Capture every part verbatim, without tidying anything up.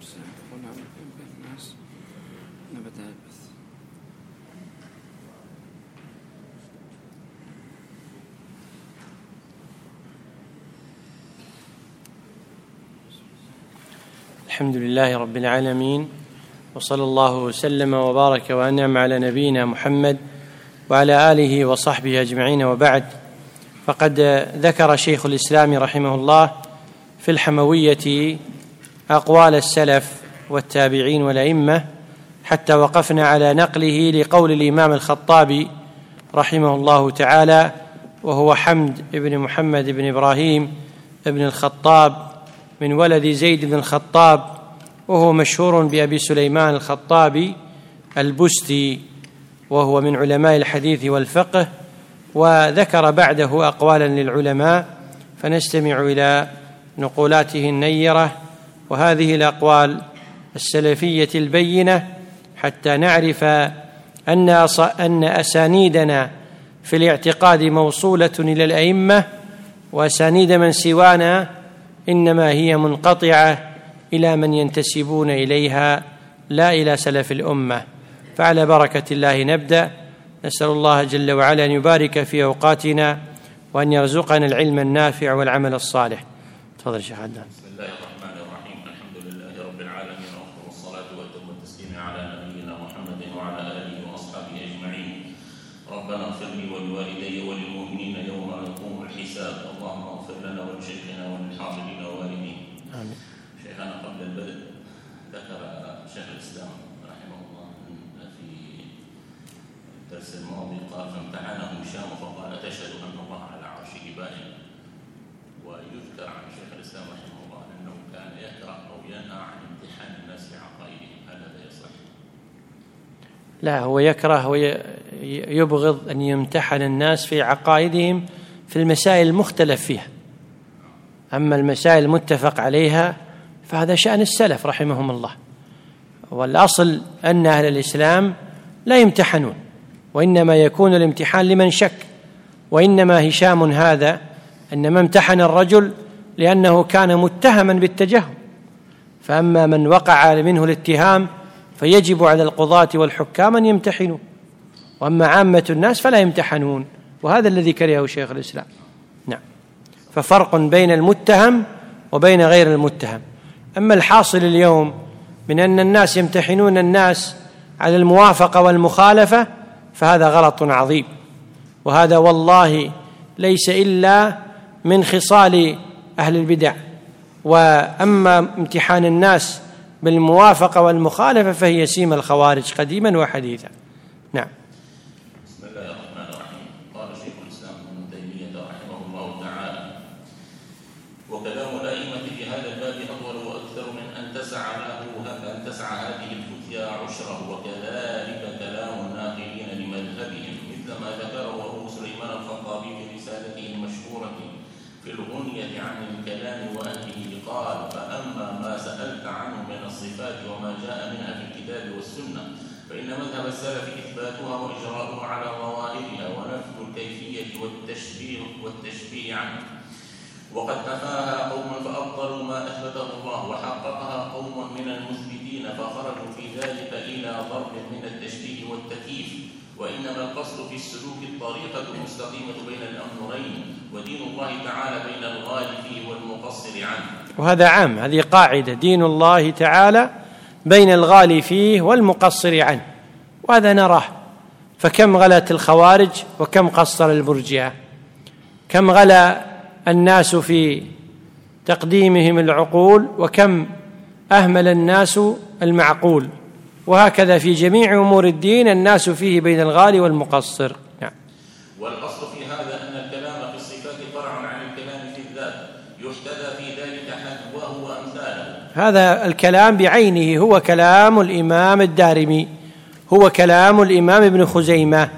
الحمد لله رب العالمين، وصلى الله وسلم وبارك وأنعم على نبينا محمد وعلى آله وصحبه أجمعين، وبعد. فقد ذكر شيخ الإسلام رحمه الله في الحموية أقوال السلف والتابعين والأئمة، حتى وقفنا على نقله لقول الإمام الخطابي رحمه الله تعالى، وهو حمد بن محمد بن إبراهيم بن الخطاب من ولد زيد بن الخطاب، وهو مشهور بأبي سليمان الخطابي البستي، وهو من علماء الحديث والفقه. وذكر بعده أقوالا للعلماء، فنستمع إلى نقولاته النيرة وهذه الأقوال السلفية البينة، حتى نعرف أن أن أسانيدنا في الاعتقاد موصولة إلى الأئمة، وأسانيد من سوانا إنما هي منقطعة إلى من ينتسبون إليها، لا إلى سلف الأمة. فعلى بركة الله نبدأ. نسأل الله جل وعلا أن يبارك في أوقاتنا، وأن يرزقنا العلم النافع والعمل الصالح. تفضل شيخ عدنان. بسم الله الرحمن الرحيم. الحمد لله رب العالمين، وأفضل الصلاة وأتم التسليم على نبينا محمد وعلى آله وأصحابه أجمعين. ربنا اغفر لي ولوالدي وللمؤمنين يوم يقوم الحساب. اللهم اغفر لنا ولشيخنا وللحاضرين ووالدين. آمين. شيخنا قبل البدء ذكر شيخ الإسلام رحمه الله في الدرس الماضي قال: فامتحنهم شام فقال: تشهد أن الله على عرشه بائن. ويذكر عن شيخ الإسلام رحمه الله أنه كان يكره أو ينهى عن امتحان الناس في عقائدهم. هل هذا يصح؟ لا، هو يكره ويبغض أن يمتحن الناس في عقائدهم في المسائل المختلف فيها. أما المسائل المتفق عليها فهذا شأن السلف رحمهم الله، والأصل أن أهل الإسلام لا يمتحنون، وإنما يكون الامتحان لمن شك. وإنما هشام هذا إنما امتحن الرجل لأنه كان متهما بالتجهم، فأما من وقع منه الاتهام فيجب على القضاة والحكام أن يمتحنوا، وأما عامة الناس فلا يمتحنون، وهذا الذي كرهه شيخ الإسلام. نعم، ففرق بين المتهم وبين غير المتهم. أما الحاصل اليوم من أن الناس يمتحنون الناس على الموافقة والمخالفة فهذا غلط عظيم، وهذا والله ليس إلا من خصال أهل البدع. وأما امتحان الناس بالموافقة والمخالفة فهي سيم الخوارج قديما وحديثا. نعم. بسم الله الرحمن الرحيم. قال شيخ الإسلام ابن تيمية رحمه الله تعالى: وكلام الأئمة في هذا الباب أطول وأكثر من أن تسع له أن تسع هذه الفتيا عشره، وكذلك كلام الناقلين لمذهبهم، مثل ما ذكره أبو سليمان الخطابي في رسالته المشهورة في الغنية عن الكلام وأهله. قال: فأما ما سألت عنه من الصفات وما جاء منها في الكتاب والسنة فإن مذهب السلف إثباتها وإجراؤها على ظواهرها، ونفي الكيفية والتشبيه والتشبيه عنه. وقد نفاها قوم فأبطلوا ما أثبته الله، وحققها قوم من المثبتين فخرجوا في ذلك إلى ضرب من التشبيه والتكييف. وإنما القصد في السلوك الطريقة المستقيمة بين الأمرين، ودين الله تعالى بين الغالي فيه والمقصر عنه. وهذا عام، هذه قاعدة: دين الله تعالى بين الغالي فيه والمقصر عنه، وهذا نراه. فكم غلت الخوارج وكم قصر المرجئة، كم غلا الناس في تقديمهم العقول وكم أهمل الناس المعقول، وهكذا في جميع أمور الدين الناس فيه بين الغالي والمقصر. نعم. والأصل في هذا أن الكلام في الصفات فرع عن الكلام في الذات، يحتذى في ذلك حذوه وأمثاله. هذا الكلام بعينه هو كلام الإمام الدارمي، هو كلام الإمام ابن خزيمة،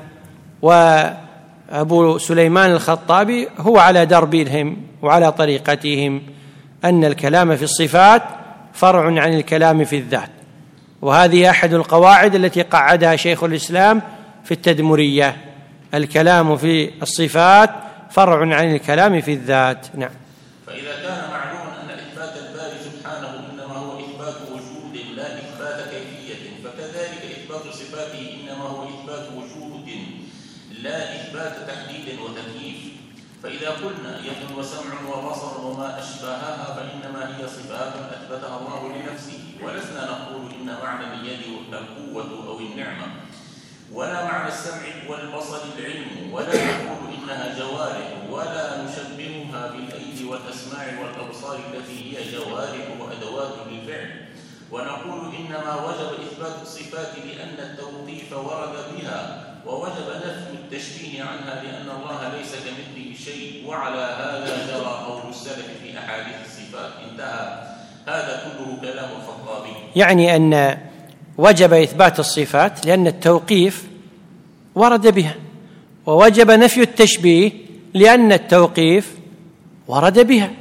وأبو سليمان الخطابي هو على دربهم وعلى طريقتهم، أن الكلام في الصفات فرع عن الكلام في الذات. وهذه أحد القواعد التي قعدها شيخ الإسلام في التدمرية: الكلام في الصفات فرع عن الكلام في الذات. نعم. فإذا كان معلوما أن إثبات الباري سبحانه إنما هو إثبات وجود لا إثبات كيفية، فكذلك إثبات صفاته إنما هو إثبات وجود لا إثبات تحديد وتكييف. فإذا قلنا يد وسمع وبصر وما أشبهها فإنما هي صفات أثبتها الله لنفسه، ولسنا نقول إن معنى اليد القوة أو النعمة، ولا معنى السمع والبصر العلم، ولا نقول إنها جوارح، ولا نشبهها بالأيدي والأسماع والأبصار التي هي جوارح وأدوات للفعل، ونقول إنما وجب إثبات الصفات لأن التوقيف ورد بها، ووجب نفي التشبيه عنها لأن الله ليس كمثله شيء، وعلى هذا جرى قول السلف في أحاديث الصفات. انتهى. هذا كله كلام الخطابي. يعني أن وجب إثبات الصفات لأن التوقيف ورد بها، ووجب نفي التشبيه لأن التوقيف ورد بها.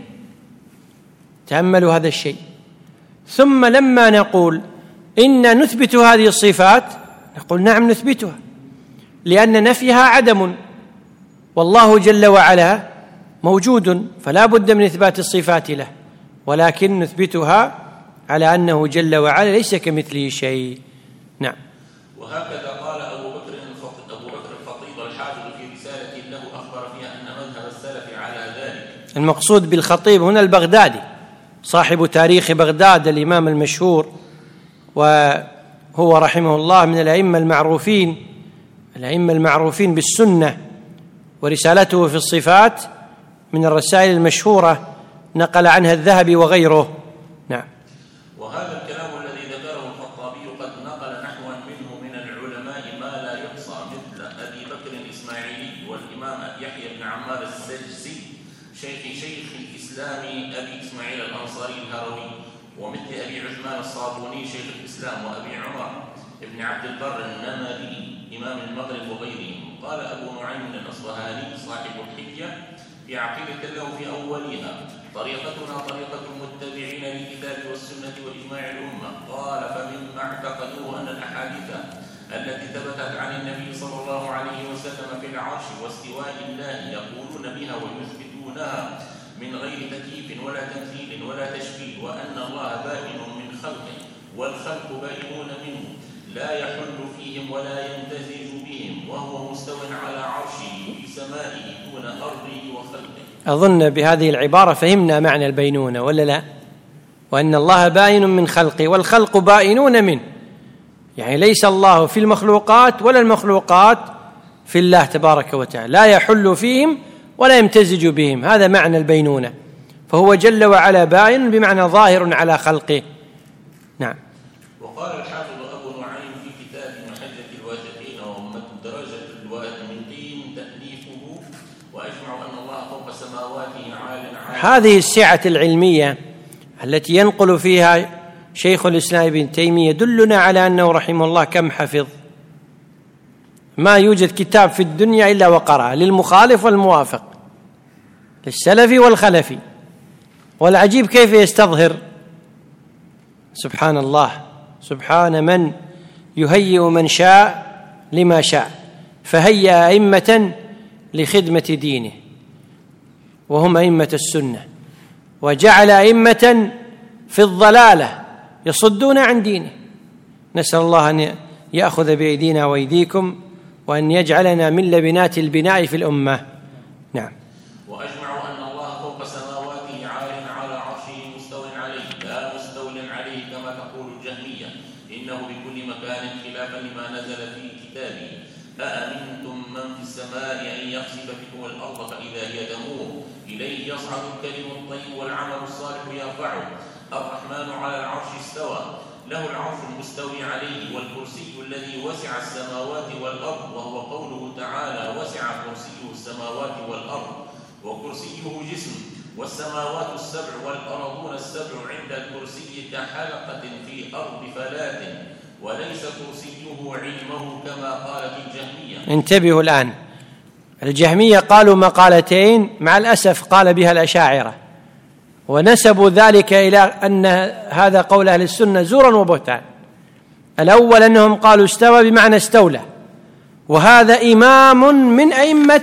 تأملوا هذا الشيء. ثم لما نقول إن نثبت هذه الصفات نقول نعم نثبتها، لأن نفيها عدم، والله جل وعلا موجود فلا بد من إثبات الصفات له، ولكن نثبتها على أنه جل وعلا ليس كمثله شيء. نعم. وهكذا قال أبو بكر أبو بكر الخطيب الحافظ في رسالة له أخبر فيها أن مذهب السلف على ذلك. المقصود بالخطيب هنا البغدادي صاحب تاريخ بغداد الإمام المشهور، وهو رحمه الله من الأئمة المعروفين الأئمة المعروفين بالسنة، ورسالته في الصفات من الرسائل المشهورة نقل عنها الذهبي وغيره. نعم. وهذا الكلام الذي ذكره الخطابي قد نقل نحوا منه من العلماء ما لا يحصى، مثل أبي بكر الإسماعيلي والإمام يحيى بن عمار السجزي شيخ شيخ الإسلام أبي إسماعيل الأنصاري الهروي، ومثل أبي عثمان الصابوني شيخ الإسلام، وأبي عمر ابن عبد البر النمري إمام المغرب وغيرهم. قال أبو نعيم الأصبهاني صاحب الحجة في عقيدة له في أولها: طريقتنا طريقة المتبعين للكتاب والسنة وإجماع الأمة. قال: فمما اعتقدوه أن الأحاديث التي ثبتت عن النبي صلى الله عليه وسلم في العرش واستواء الله يقولون بها ويثبتونها من غير تكييف ولا تمثيل ولا تشبيه، وأن الله بائن من خلقه والخلق بائنون منه، لا يحل فيهم ولا يمتزج بهم، وهو مستو على عرشه في سمائه دون أرضه وخلقه. أظن بهذه العبارة فهمنا معنى البينونة ولا لا؟ وأن الله بائن من خلقه والخلق بائنون منه، يعني ليس الله في المخلوقات ولا المخلوقات في الله تبارك وتعالى، لا يحل فيهم ولا يمتزج بهم، هذا معنى البينونة. فهو جل وعلا بائن بمعنى ظاهر على خلقه. نعم. وقال الحافظ أبو نعيم في كتاب محجة الواثقين ومدرجة الواثقين تأليفه: وأجمع أن الله فوق سماواته عال عال. هذه السعة العلمية التي ينقل فيها شيخ الإسلام ابن تيمية يدلنا على أنه رحمه الله كم حفظ. ما يوجد كتاب في الدنيا إلا وقرأ، للمخالف والموافق، للسلف والخلف. والعجيب كيف يستظهر، سبحان الله، سبحان من يهيئ من شاء لما شاء، فهيأ أئمة لخدمة دينه وهم أئمة السنة، وجعل أئمة في الضلالة يصدون عن دينه. نسأل الله أن يأخذ بأيدينا وأيديكم وأن يجعلنا من لبنات البناء في الأمة. نعم. وأجمع أن الله فوق سماواته عال على عرشه مستو عليه، لا مستول عليه كما تقول الجهمية، إنه بكل مكان خلافا لما نزل في كتابه. أأمنتم من في السماء أن يخسف بكم الأرض فإذا هي تمور، إليه يصعد الكلم الطيب والعمل الصالح يرفعه. الرحمن على العرش استوى، له العرش المستوي عليه، والكرسي الذي وسع السماوات والأرض، وهو قوله تعالى: وسع كرسيه السماوات والأرض، وكرسيه جسم، والسماوات السبع والأرضون السبع عند الكرسي كحلقة في أرض فلاة، وليس كرسيه علمه كما قالت الجهمية. انتبهوا الآن، الجهمية قالوا مقالتين مع الأسف قال بها الأشاعرة، ونسبوا ذلك إلى أن هذا قول أهل السنة زورا وبهتان. الأول أنهم قالوا استوى بمعنى استولى، وهذا إمام من أئمة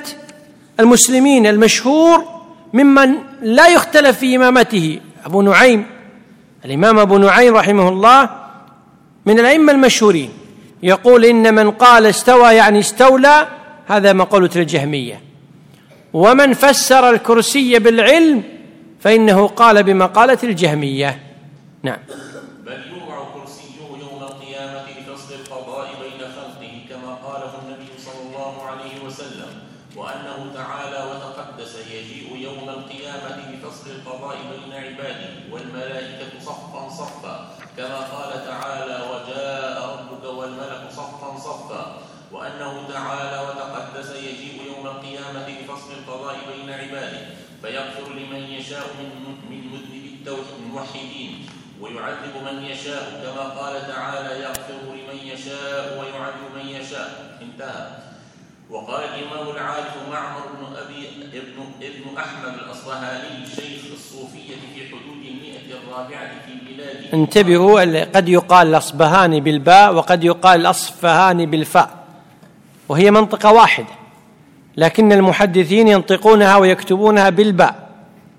المسلمين المشهور ممن لا يختلف في إمامته، أبو نعيم الإمام أبو نعيم رحمه الله من الأئمة المشهورين، يقول إن من قال استوى يعني استولى هذا مقولة الجهمية، ومن فسر الكرسي بالعلم فإنه قال بمقالة الجهمية. نعم. بل يوضع كرسيه يوم القيامة لفصل القضاء بين خلقه كما قاله النبي صلى الله عليه وسلم، وأنه تعالى وتقدس يجيء يوم القيامة لفصل القضاء بين عباده والملائكة صفا صفا كما قال تعالى وجاء ربك والملك صفا صفا، وأنه تعالى وتقدس يجيء يوم القيامة لفصل القضاء بين عباده فيغفر لمن يشاء من من مذنب الموحدين ويعذب من يشاء كما قال تعالى يغفر لمن يشاء ويعذب من يشاء. انتهى. وقال الإمام العارف معمر بن أبي ابن, ابن أحمد الأصبهاني شيخ الصوفية في حدود المئة الرابعة في بلاده. انتبهوا، قد يقال الأصبهاني بالباء وقد يقال الأصفهاني بالفاء، وهي منطقة واحدة، لكن المحدثين ينطقونها ويكتبونها بالباء،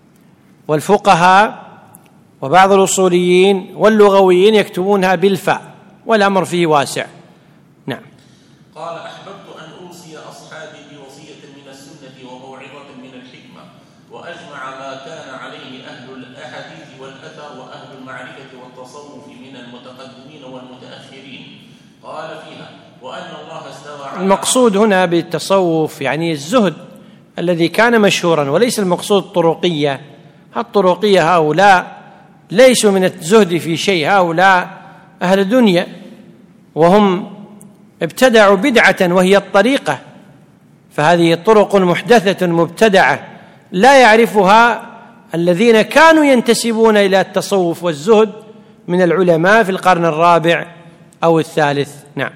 والفقهاء وبعض الأصوليين واللغويين يكتبونها بالفاء، والأمر فيه واسع. نعم. قال أحببت أن أوصي أصحابي بوصية من السنة وموعظة من الحكمة، وأجمع ما كان عليه أهل الأحاديث والأثر وأهل المعرفة والتصوف من المتقدمين والمتأخرين. قال فيها وأن الله استوى على المقصود هنا بالتصوف يعني الزهد الذي كان مشهورا، وليس المقصود الطرقية. الطرقية هؤلاء ليسوا من الزهد في شيء، هؤلاء أهل دنيا، وهم ابتدعوا بدعة وهي الطريقة، فهذه طرق محدثة مبتدعة لا يعرفها الذين كانوا ينتسبون إلى التصوف والزهد من العلماء في القرن الرابع أو الثالث. نعم.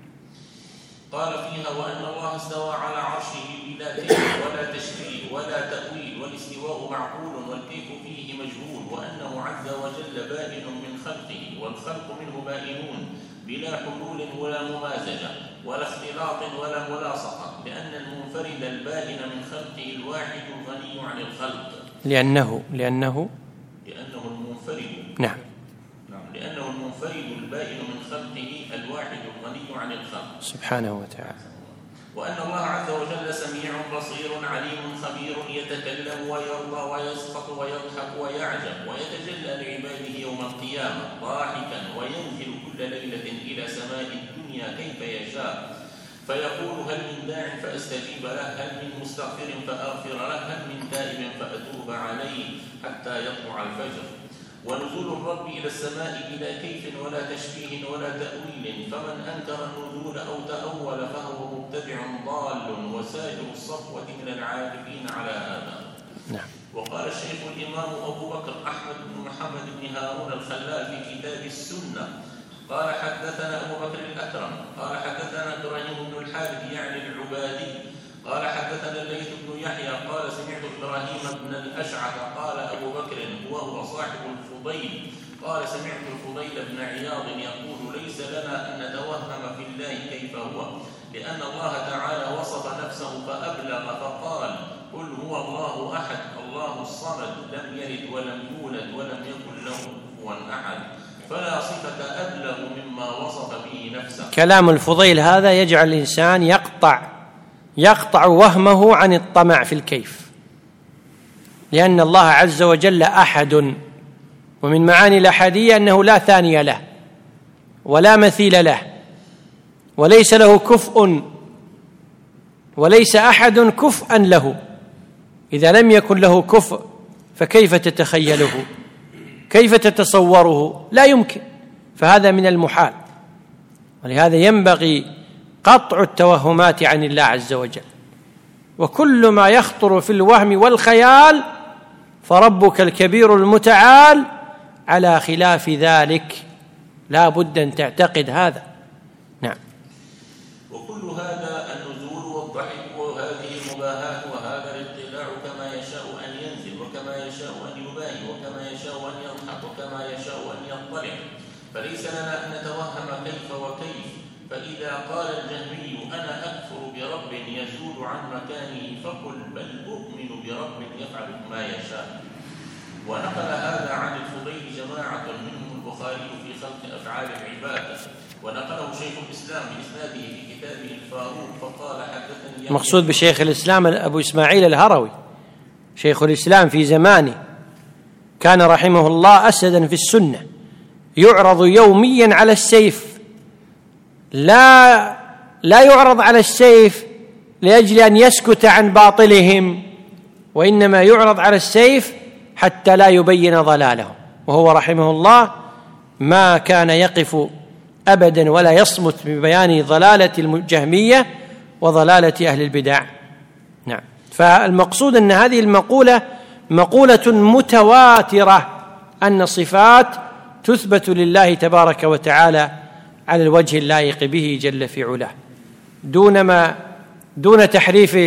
قال فيها وأن الله استوى على عرشه بلا كيف ولا تشبيه ولا تأويل، والاستواء معقول والكيف فيه مجهول، وأنه عز وجل بائن من خلقه والخلق منه بائنون بلا حلول ولا ممازجة ولا اختلاط ولا ملاصقة، لأن المنفرد البائن من خلقه الواحد الغني عن الخلق. لأنه لأنه لأنه المنفرد نعم لأنه المنفرد البائن من خلقه الواحد الغني عن الخلق سبحانه وتعالى. وأن الله عز وجل سميع بصير عليم خبير يتكلم ويرضى ويسخط ويضحك ويعجب ويتجلى لعباده يوم القيامة ضاحكا، وينزل كل ليلة إلى سماء الدنيا كيف يشاء فيقول هل من داع فأستجيب له، هل من مستغفر فأغفر له، هل من تائب فأتوب عليه حتى يطلع الفجر. ونزول الرب إلى السماء بلا كيف ولا تشبيه ولا تأويل، فمن أنكر النزول أو تأول فهو مبتدع ضال وسائر الصفوة من العارفين على هذا. نعم. وقال الشيخ الإمام أبو بكر أحمد بن محمد بن هارون الخلال في كتاب السنة قال حدثنا أبو بكر الأكرم قال حدثنا إبراهيم بن الحارث يعني العبادي قال حدثنا الليث بن يحيى قال سمعت إبراهيم بن الأشعث قال أبو بكر وهو صاحب الفضيل قال سمعت الفضيل بن عياض يقول ليس لنا أن نتوهم في الله كيف هو، لأن الله تعالى وصف نفسه فأبلغ فقال قل هو الله أحد الله الصمد لم يلد ولم يولد ولم يكن له كفوا أحد، فلا صفة أبلغ مما وصف به نفسه. كلام الفضيل هذا يجعل الإنسان يقطع يقطع وهمه عن الطمع في الكيف، لأن الله عز وجل أحد، ومن معاني الأحدية أنه لا ثاني له ولا مثيل له وليس له كفء، وليس أحد كفءا له. إذا لم يكن له كفء فكيف تتخيله؟ كيف تتصوره؟ لا يمكن، فهذا من المحال. ولهذا ينبغي قطع التوهمات عن الله عز وجل، وكل ما يخطر في الوهم والخيال فربك الكبير المتعال على خلاف ذلك، لا بد أن تعتقد هذا. نعم. وكل هذا النزول والضحك وهذه المباهات وهذا الاطلاع كما يشاء أن ينزل وكما يشاء أن يباهي وكما يشاء أن يضحك وكما يشاء أن يطلع، فليس لنا أن نتوهم كيف وكيف. فإذا قال الجهمي أنا أكفر برب يزول عن مكانه فقل بل أؤمن برب يفعل ما يشاء. ونقل هذا عن الفضيل جماعة من البخاري في خلق أفعال العباد، ونقله شيخ الإسلام بإسناده في كتابه الفاروق فقال حدثني. المقصود بشيخ الإسلام أبو إسماعيل الهروي، شيخ الإسلام في زمانه كان رحمه الله أسدا في السنة، يعرض يوميا على السيف، لا لا يعرض على السيف لأجل أن يسكت عن باطلهم، وإنما يعرض على السيف حتى لا يبين ضلالهم. وهو رحمه الله ما كان يقف أبدا ولا يصمت ببيان ضلالة الجهمية وضلالة أهل البدع. نعم. فالمقصود أن هذه المقولة مقولة متواترة أن صفات تثبت لله تبارك وتعالى على الوجه اللائق به جل في علاه، دون ما دون تحريف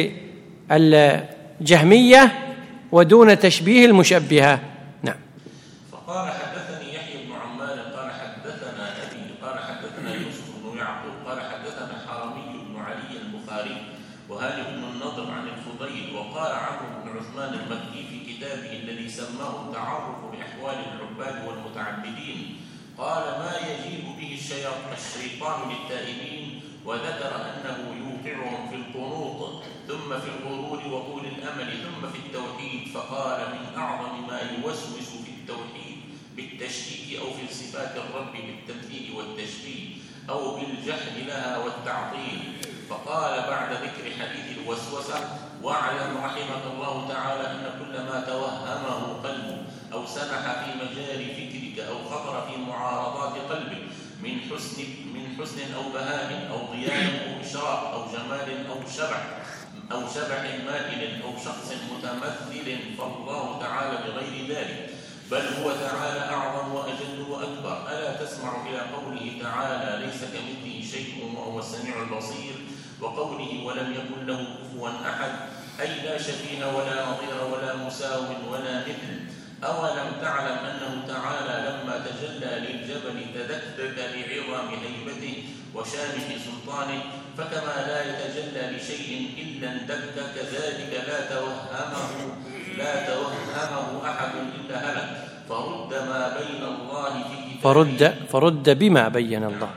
الجهمية ودون تشبيه المشبهة. نعم. فقال حدثني يحيى بن عمار قال حدثنا أبي قال حدثنا يوسف بن يعقوب قال حدثنا حرمي بن علي البخاري وهاني بن النضر عن الفضيل. وقال عمرو بن عثمان المكي في كتابه الذي سماه التعرف بأحوال العباد والمتعبدين قال ما يجيب به الشيطان للتائبين، وذكر أنه يوقعهم في القنوط ثم في الغرور وطول الأمل ثم في التوحيد. فقال من أعظم ما يوسوس في التوحيد بالتشكيك أو في صفات الرب بالتمثيل والتشبيه أو بالجحد لها والتعطيل. فقال بعد ذكر حديث الوسوسة واعلم رحمك الله تعالى أن كل ما توهمه قلبه أو سنح في مجال فكرك أو خطر في معارضات قلبك من حسن من حسن أو بهاء أو ضياء أو إشراق أو جمال أو شبح أو شبح مائل أو شخص متمثل، فالله تعالى بغير ذلك، بل هو تعالى أعظم وأجل وأكبر. ألا تسمع إلى قوله تعالى ليس كمثله شيء وهو السميع البصير، وقوله ولم يكن له كفوا أحد، أي لا شبيه ولا نظير ولا مساو ولا مثل. أولم تعلم أنه تعالى لما تجلى للجبل تدكدك لعظم هيبته وشامخ سلطانه، فكما لا يتجلى لشيء إلا اندك كذلك لا توهمه لا توهمه أحد إلا هلك. فرد ما بين الله في كتابه فرد فرد بما بين الله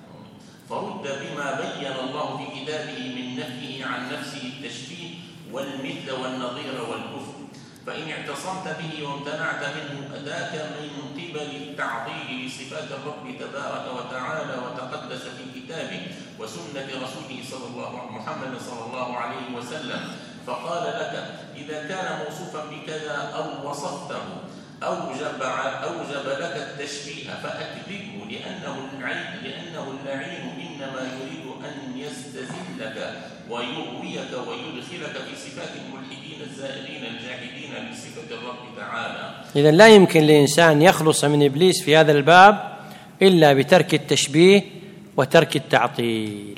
فرد بما بين الله في كتابه من نفيه عن نفسه التشبيه والمثل والنظير والكفر. فإن اعتصمت به وامتنعت منه أتاك من قبل التعطيل لصفات الرب تبارك وتعالى وتقدس في كتابه وسنة رسوله صلى الله محمد صلى الله عليه وسلم، فقال لك إذا كان موصوفا بكذا أو وصفته أوجب أوجب لك التشبيه فأكذبه، لأنه العين لأنه اللعين إنما يريد أن يستذلك ويغويك ويدخلك في صفات الملحدين الزائرين الجاحدين لصفة الرب تعالى. إذن لا يمكن لإنسان يخلص من إبليس في هذا الباب إلا بترك التشبيه وترك التعطيل.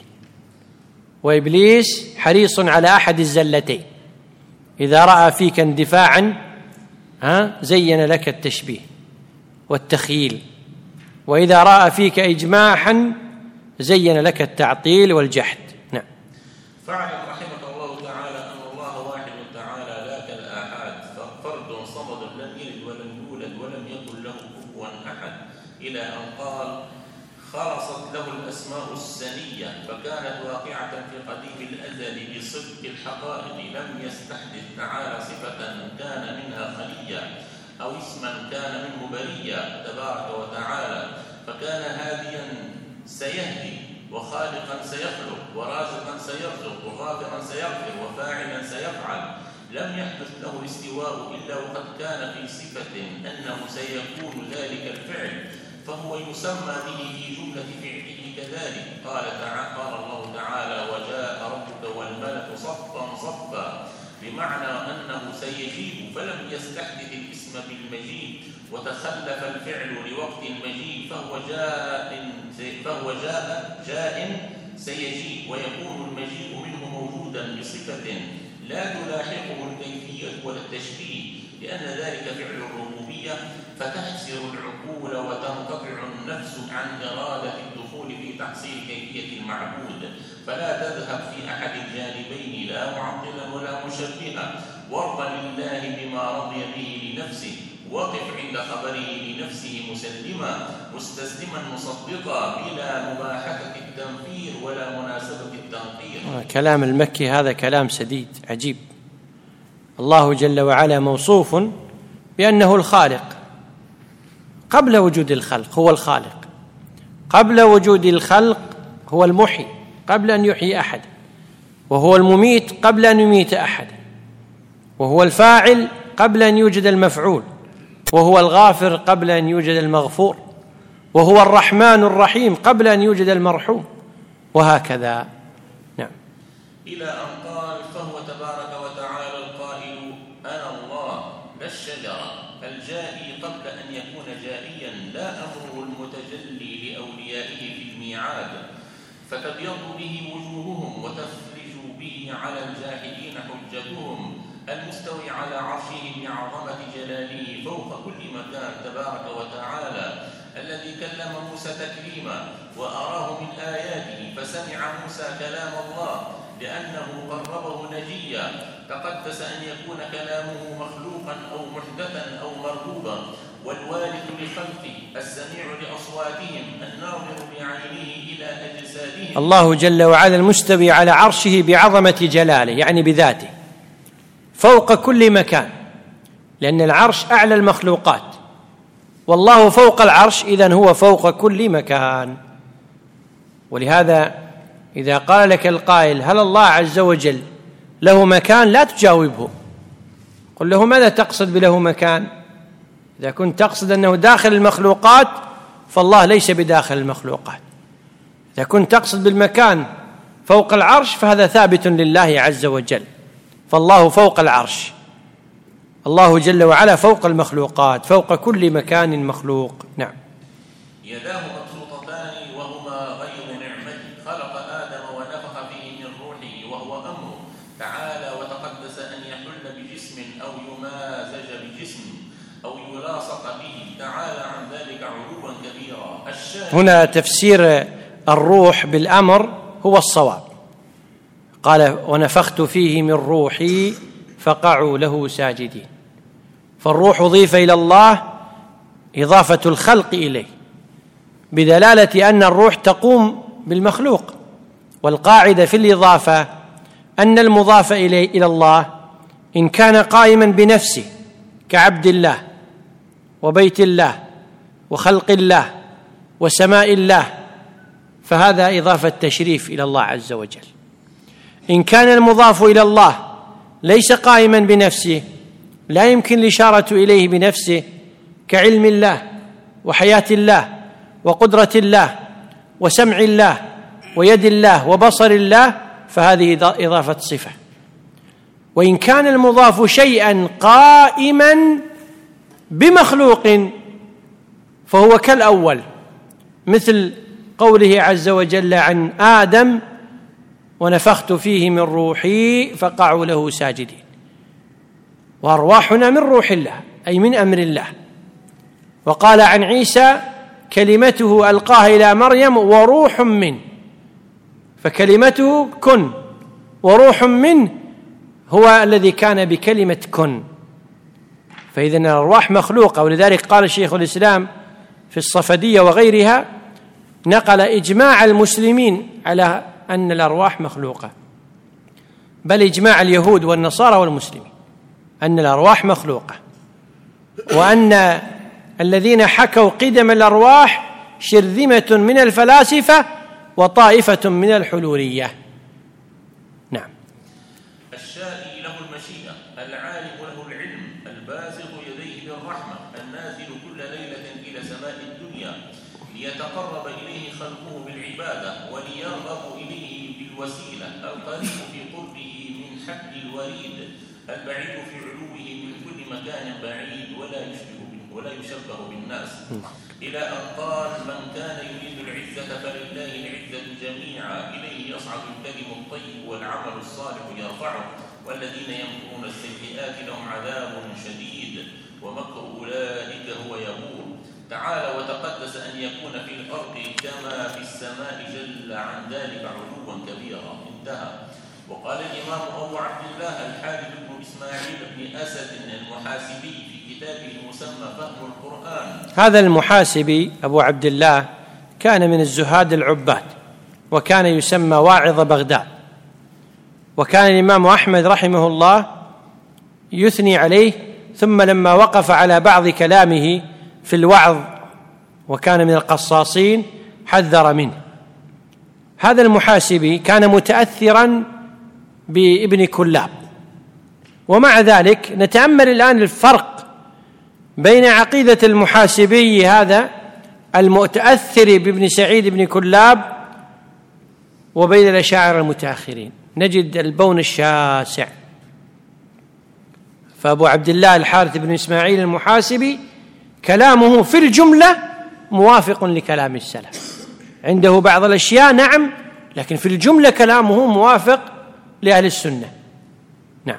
وإبليس حريص على أحد الزلتين، إذا رأى فيك اندفاعا ها زين لك التشبيه والتخييل، وإذا رأى فيك إجماعا زين لك التعطيل والجحد. نعم. فاعلم رحمك الله تعالى أن الله واحد تعالى لا كالآحاد، فرد صمد لم يلد ولم يولد ولم يكن له كفوا أحد، إلى أن قال خلصت له الأسماء السنية فكانت واقعة في قديم الأزل بصدق الحقائق، لم يستحدث تعالى صفة كان منها خلية أو اسما كان منه بريا تبارك وتعالى، فكان هاديا سيهدي وخالقا سيخلق ورازقا سيرزق وغافرا سيغفر وفاعلا سيفعل. لم يحدث له الاستواء إلا وقد كان في صفة أنه سيكون ذلك الفعل، فهو يسمى به في جملة فعله كذلك. قال تعالى قال الله تعالى وجاء ربك والملك صفا صفا، بمعنى أنه سيجيب، فلم يستحدث الاسم بالمجيء وتخلف الفعل لوقت المجيء، فهو جاء فهو جاء جاء سيجيب، ويكون المجيء منه موجودا بصفة لا تلاحقه الكيفية ولا التشبيه، لأن ذلك فعل الربوبية، فتحسر العقول وتنقطع النفس عن إرادة الدخول في تحصيل كيفية المعبود، فلا تذهب في أحد الجانبين لا معطلا ولا مشبها، وارض لله بما رضي به لنفسه وقف عند خبره لنفسه مسلما مستسلما مصدقا بلا مباحثة التنفير ولا مناسبة التنقير. كلام المكي هذا كلام سديد عجيب. الله جل وعلا موصوف بأنه الخالق قبل وجود الخلق، هو الخالق قبل وجود الخلق، هو المحيي قبل أن يحيي أحد، وهو المميت قبل أن يميت أحد، وهو الفاعل قبل أن يوجد المفعول، وهو الغافر قبل أن يوجد المغفور، وهو الرحمن الرحيم قبل أن يوجد المرحوم، وهكذا. نعم. إلى أن قال: فهو تبارك وتعالى القائل: أنا الله لا الشجرة، الجائي قبل أن يكون جائيا، لا أمره المتجلي لأوليائه في الميعاد، فتبيض به وجوههم وتفلج به على الجاحدين حجتهم، المستوي على عرشه بعظمة جلاله فوق كل مكان تبارك وتعالى، الذي كلم موسى تكليما وأراه من آياته فسمع موسى كلام الله لأنه قربه نجيا، تقدس أن يكون كلامه مخلوقا أو محدثا أو مرغوبا، والوالد لخلقه، السميع لأصواتهم، الناظر بعينه إلى أجسادهم. الله جل وعلا المستوي على عرشه بعظمة جلاله، يعني بذاته فوق كل مكان، لأن العرش أعلى المخلوقات، والله فوق العرش، إذن هو فوق كل مكان. ولهذا إذا قال لك القائل: هل الله عز وجل له مكان؟ لا تجاوبه، قل له: ماذا تقصد بله مكان؟ إذا كنت تقصد أنه داخل المخلوقات فالله ليس بداخل المخلوقات. إذا كنت تقصد بالمكان فوق العرش فهذا ثابت لله عز وجل، فالله فوق العرش، الله جل وعلا فوق المخلوقات، فوق كل مكان مخلوق. نعم. يداه مبسوطتان وهما غير نعمته، خلق آدم ونفخ فيه من روحه وهو أمره تعالى وتقدس أن يحل بجسم أو يمازج بجسم أو يلاصق به، تعالى عن ذلك علوا كبيرا. هنا تفسير الروح بالأمر هو الصواب، قال: ونفخت فيه من روحي فقعوا له ساجدين، فالروح أضيف إلى الله إضافة الخلق إليه، بدلالة أن الروح تقوم بالمخلوق، والقاعدة في الإضافة أن المضاف إليه إلى الله إن كان قائما بنفسه كعبد الله وبيت الله وخلق الله وسماء الله فهذا إضافة تشريف إلى الله عز وجل. إن كان المضاف إلى الله ليس قائما بنفسه، لا يمكن الإشارة إليه بنفسه كعلم الله وحياة الله وقدرة الله وسمع الله ويد الله وبصر الله، فهذه إضافة صفة. وإن كان المضاف شيئا قائما بمخلوق فهو كالأول، مثل قوله عز وجل عن آدم: ونفخت فيه من روحي فقعوا له ساجدين. وأرواحنا من روح الله أي من أمر الله. وقال عن عيسى: كلمته ألقاها إلى مريم وروح منه، فكلمته كن، وروح منه هو الذي كان بكلمة كن. فإذن الأرواح مخلوقة، ولذلك قال شيخ الإسلام في الصفدية وغيرها، نقل إجماع المسلمين على أن الأرواح مخلوقة، بل إجماع اليهود والنصارى والمسلمين أن الأرواح مخلوقة، وأن الذين حكوا قدم الأرواح شرذمة من الفلاسفة وطائفة من الحلولية. نعم. الشائي له المشيئة، العالم له العلم، الباسط يديه بالرحمة، النازل كل ليلة إلى سماء الدنيا ليتقرب إليه خلقه بالعبادة وليرغب إليه بالوسيلة، القريب في قربه من حبل الوريد، البعيد في علوه من كل مكان بعيد ولا يشبه ولا يشبه بالناس. إلى أن قال: من كان يريد العزة فلله العزة جميعا، إليه يصعد الكلم الطيب والعمل الصالح يرفعه، والذين يمكرون السيئات لهم عذاب شديد ومكر أولئك هو يبور. تعالى وتقدس أن يكون في الأرض كما في السماء، جل عن ذلك علوا كبيرا. انتهى. وقال الإمام أبو عبد الله الحارث بن إسماعيل بن أسد المحاسبي في كتابه المسمى فهم القرآن. هذا المحاسبي أبو عبد الله كان من الزهاد العباد، وكان يسمى واعظ بغداد، وكان الإمام أحمد رحمه الله يثني عليه، ثم لما وقف على بعض كلامه في الوعظ وكان من القصاصين حذر منه. هذا المحاسبي كان متأثرا بابن كلاب، ومع ذلك نتأمل الآن الفرق بين عقيدة المحاسبي هذا المتأثر بابن سعيد بن كلاب وبين الأشاعرة المتأخرين، نجد البون الشاسع. فأبو عبد الله الحارث بن إسماعيل المحاسبي كلامه في الجملة موافق لكلام السلف، عنده بعض الأشياء نعم، لكن في الجملة كلامه موافق لأهل السنة. نعم.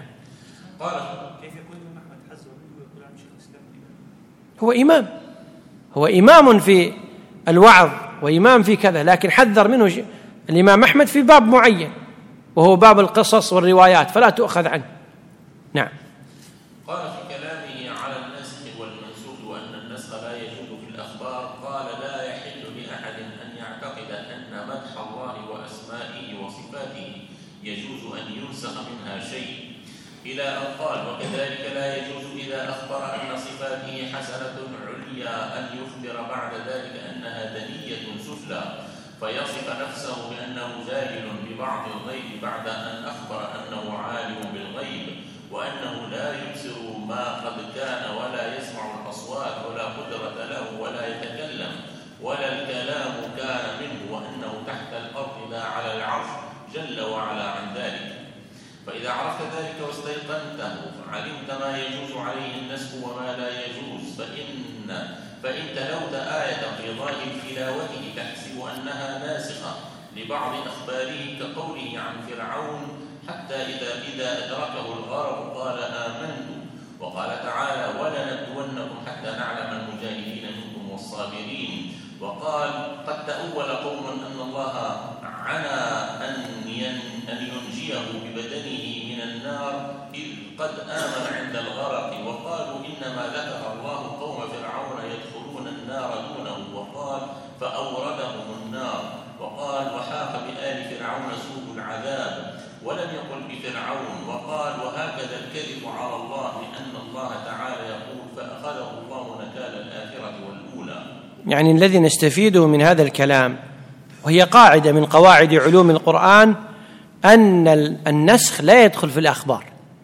كيف يقول ابن أحمد حزم ويقول عن شيخ الإسلام؟ هو إمام، هو إمام في الوعظ وإمام في كذا، لكن حذر منه الإمام أحمد في باب معين وهو باب القصص والروايات، فلا تؤخذ عنه. نعم. قال في كلامه على النسخ والمنسوخ وأن النسخ لا يجوز في الأخبار، قال لا يحل لأحد أن يعتقد أن مدح الله وأسمائه وصفاته يجوز أن ينسخ منها شيء، إلى أن قال وكذلك لا يجوز إذا أخبر أن صفاته حسنة عليا أن يخبر بعد ذلك أنها دنية سفلى، فيصف نفسه بأنه جاهل ببعض الغيب بعد أن أخبر أنه عالم بالغيب، وأنه لا يبصر ما قد كان ولا يسمع الأصوات ولا قدرة له ولا يتكلم ولا الكلام كان منه، وأنه تحت الأرض لا على العرش جل وعلا عن ذلك. فإذا عرفت ذلك واستيقنته علمت ما يجوز عليه النسخ وما لا يجوز، فإن فإن تلوت آية في ظاهر تلاوته تحسب أنها ناسخة لبعض أخباره كقوله عن فرعون حتى إذا إذا أدركه الغرق قال آمنت، وقال تعالى ولنبلونكم حتى نعلم المجاهدين منكم والصابرين، وقال قد تأول قوم أن الله عنا أن أن ينجيه ببدنه من النار إذ قد آمن عند الغرق، وقالوا إنما ذكر الله قوم فرعون يدخلون النار دونه، وقال فأوردهم النار، وقال وحاق بآل فرعون سوء العذاب، ولم يقل بفرعون، وقال وهكذا الكذب على الله لأن الله تعالى يقول فأخذه الله نكال الآخرة والأولى. يعني الذي نستفيده من هذا الكلام، وهي قاعدة من قواعد علوم القرآن، أن النسخ لا يدخل في الأخبار،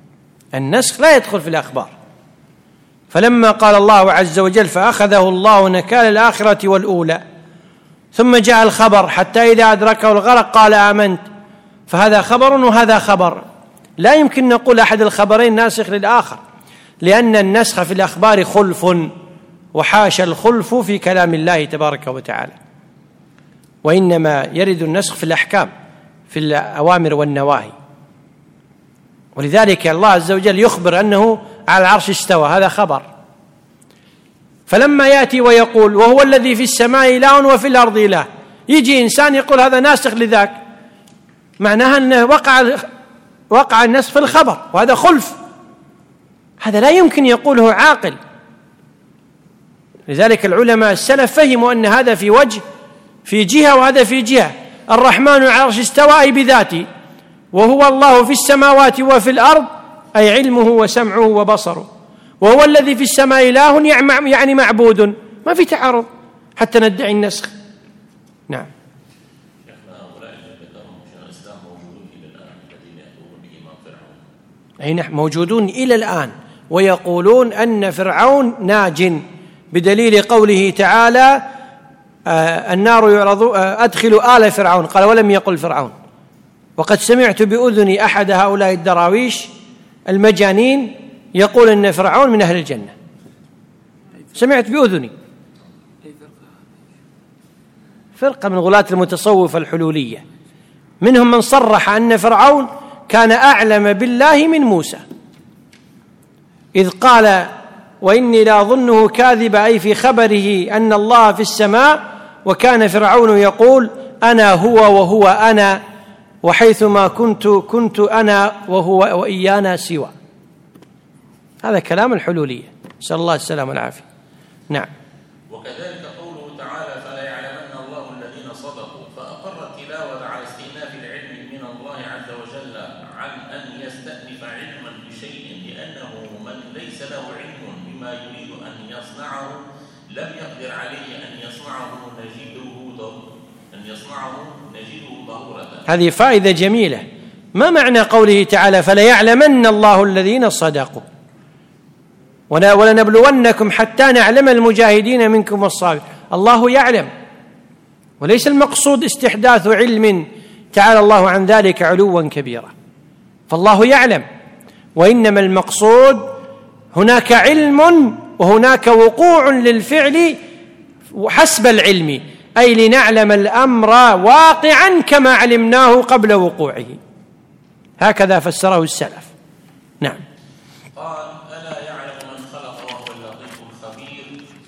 النسخ لا يدخل في الأخبار. فلما قال الله عز وجل فأخذه الله نكال الآخرة والأولى، ثم جاء الخبر حتى إذا أدركه الغرق قال آمنت، فهذا خبر وهذا خبر، لا يمكن نقول أحد الخبرين ناسخ للآخر، لأن النسخ في الأخبار خلف، وحاشا الخلف في كلام الله تبارك وتعالى، وإنما يرد النسخ في الأحكام في الأوامر والنواهي. ولذلك الله عز وجل يخبر أنه على العرش استوى، هذا خبر. فلما يأتي ويقول وهو الذي في السماء إله وفي الأرض إله، يجي إنسان يقول هذا ناسخ لذاك، معناها أنه وقع وقع النسخ في الخبر، وهذا خلف، هذا لا يمكن يقوله عاقل. لذلك العلماء السلف فهموا أن هذا في وجه في جهة وهذا في جهة. الرحمن على العرش استوى أي بذاته، وهو الله في السماوات وفي الأرض أي علمه وسمعه وبصره، وهو الذي في السماء إله يعني معبود، ما في تعارض حتى ندعي النسخ. نعم. أي نحن موجودون إلى الآن ويقولون أن فرعون ناج، بدليل قوله تعالى آه النار يعرض آه أدخلوا آل فرعون، قال ولم يقل فرعون. وقد سمعت بأذني أحد هؤلاء الدراويش المجانين يقول أن فرعون من أهل الجنة، سمعت بأذني. فرقة من غلاة المتصوفة الحلولية، منهم من صرح أن فرعون كان أعلم بالله من موسى، إذ قال وإني لأظنه كاذبا، أي في خبره أن الله في السماء، وكان فرعون يقول أنا هو وهو أنا، وحيثما كنت كنت أنا وهو وإيانا سوى. هذا كلام الحلولية. نسأل الله السلامة والعافية. نعم. وكذلك قوله تعالى فلا يعلمن الله الذين صدقوا، فأقر التلاوة على استئناف العلم من الله عز وجل عن أن يستأنف علما بشيء، لأنه من ليس له علم بما يريد أن يصنعه لم يقدر عليه أن يصنعه نجده أن يصنعه نجده ضرورة. هذه فائدة جميلة. ما معنى قوله تعالى فلا يعلمن الله الذين صدقوا ولنبلونكم حتى نعلم المجاهدين منكم والصابرين؟ الله يعلم، وليس المقصود استحداث علم تعالى الله عن ذلك علوا كبيرا، فالله يعلم، وإنما المقصود هناك علم وهناك وقوع للفعل حسب العلم، أي لنعلم الأمر واقعا كما علمناه قبل وقوعه. هكذا فسره السلف. نعم. قال ألا يعلم من خلق وهو اللطيف الخبير.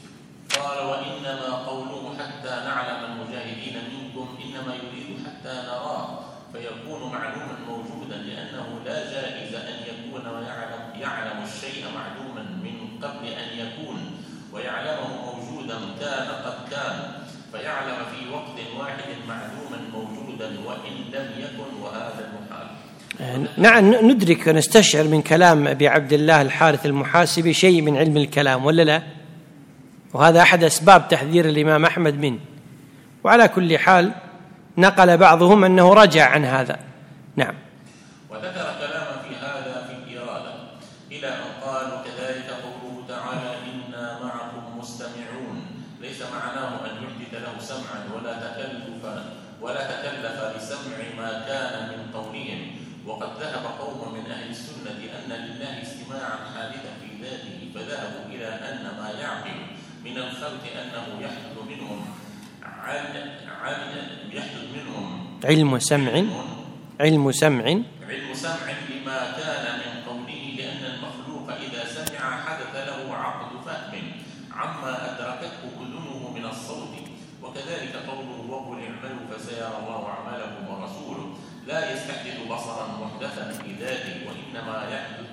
قال وإنما قوله حتى نعلم المجاهدين منكم إنما يريد حتى نراه، فيكون معلوما موجودا، لأنه لا جائز أن يكون ويعلم يعلم الشيء معلوما من قبل أن يكون، ويعلمه موجودا كان قد كان، فيعلم في وقت واحد معلوما موجودا وإن لم يكن، وهذا المحال. نعم، ندرك ونستشعر من كلام أبي عبد الله الحارث المحاسبي شيء من علم الكلام ولا لا؟ وهذا أحد أسباب تحذير الإمام أحمد منه. وعلى كل حال نقل بعضهم أنه رجع عن هذا. نعم. وذكر كلاما في هذا في الإرادة إلى أن قال وكذلك قوله تعالى إنا معكم مستمعون، ليس معناه أن يحدث له سمعا ولا تكلف ولا تكلف لسمع ما كان من قولهم. وقد ذهب قوم من أهل السنة أن لله استماعا حادثا في ذاته، فذهبوا إلى أن ما يعقل من الخلق أنه يحدث منهم عن عن يحدث منهم علم سمع علم سمع علم سمع لما كان من قوله، لأن المخلوق إذا سمع حدث له عقد فهم عما أدركته أذنه من الصوت. وكذلك قوله وقل اعملوا فسيرى الله أعمالكم ورسوله، لا يستحدث بصرا محدثا في ذاته، وإنما يحدث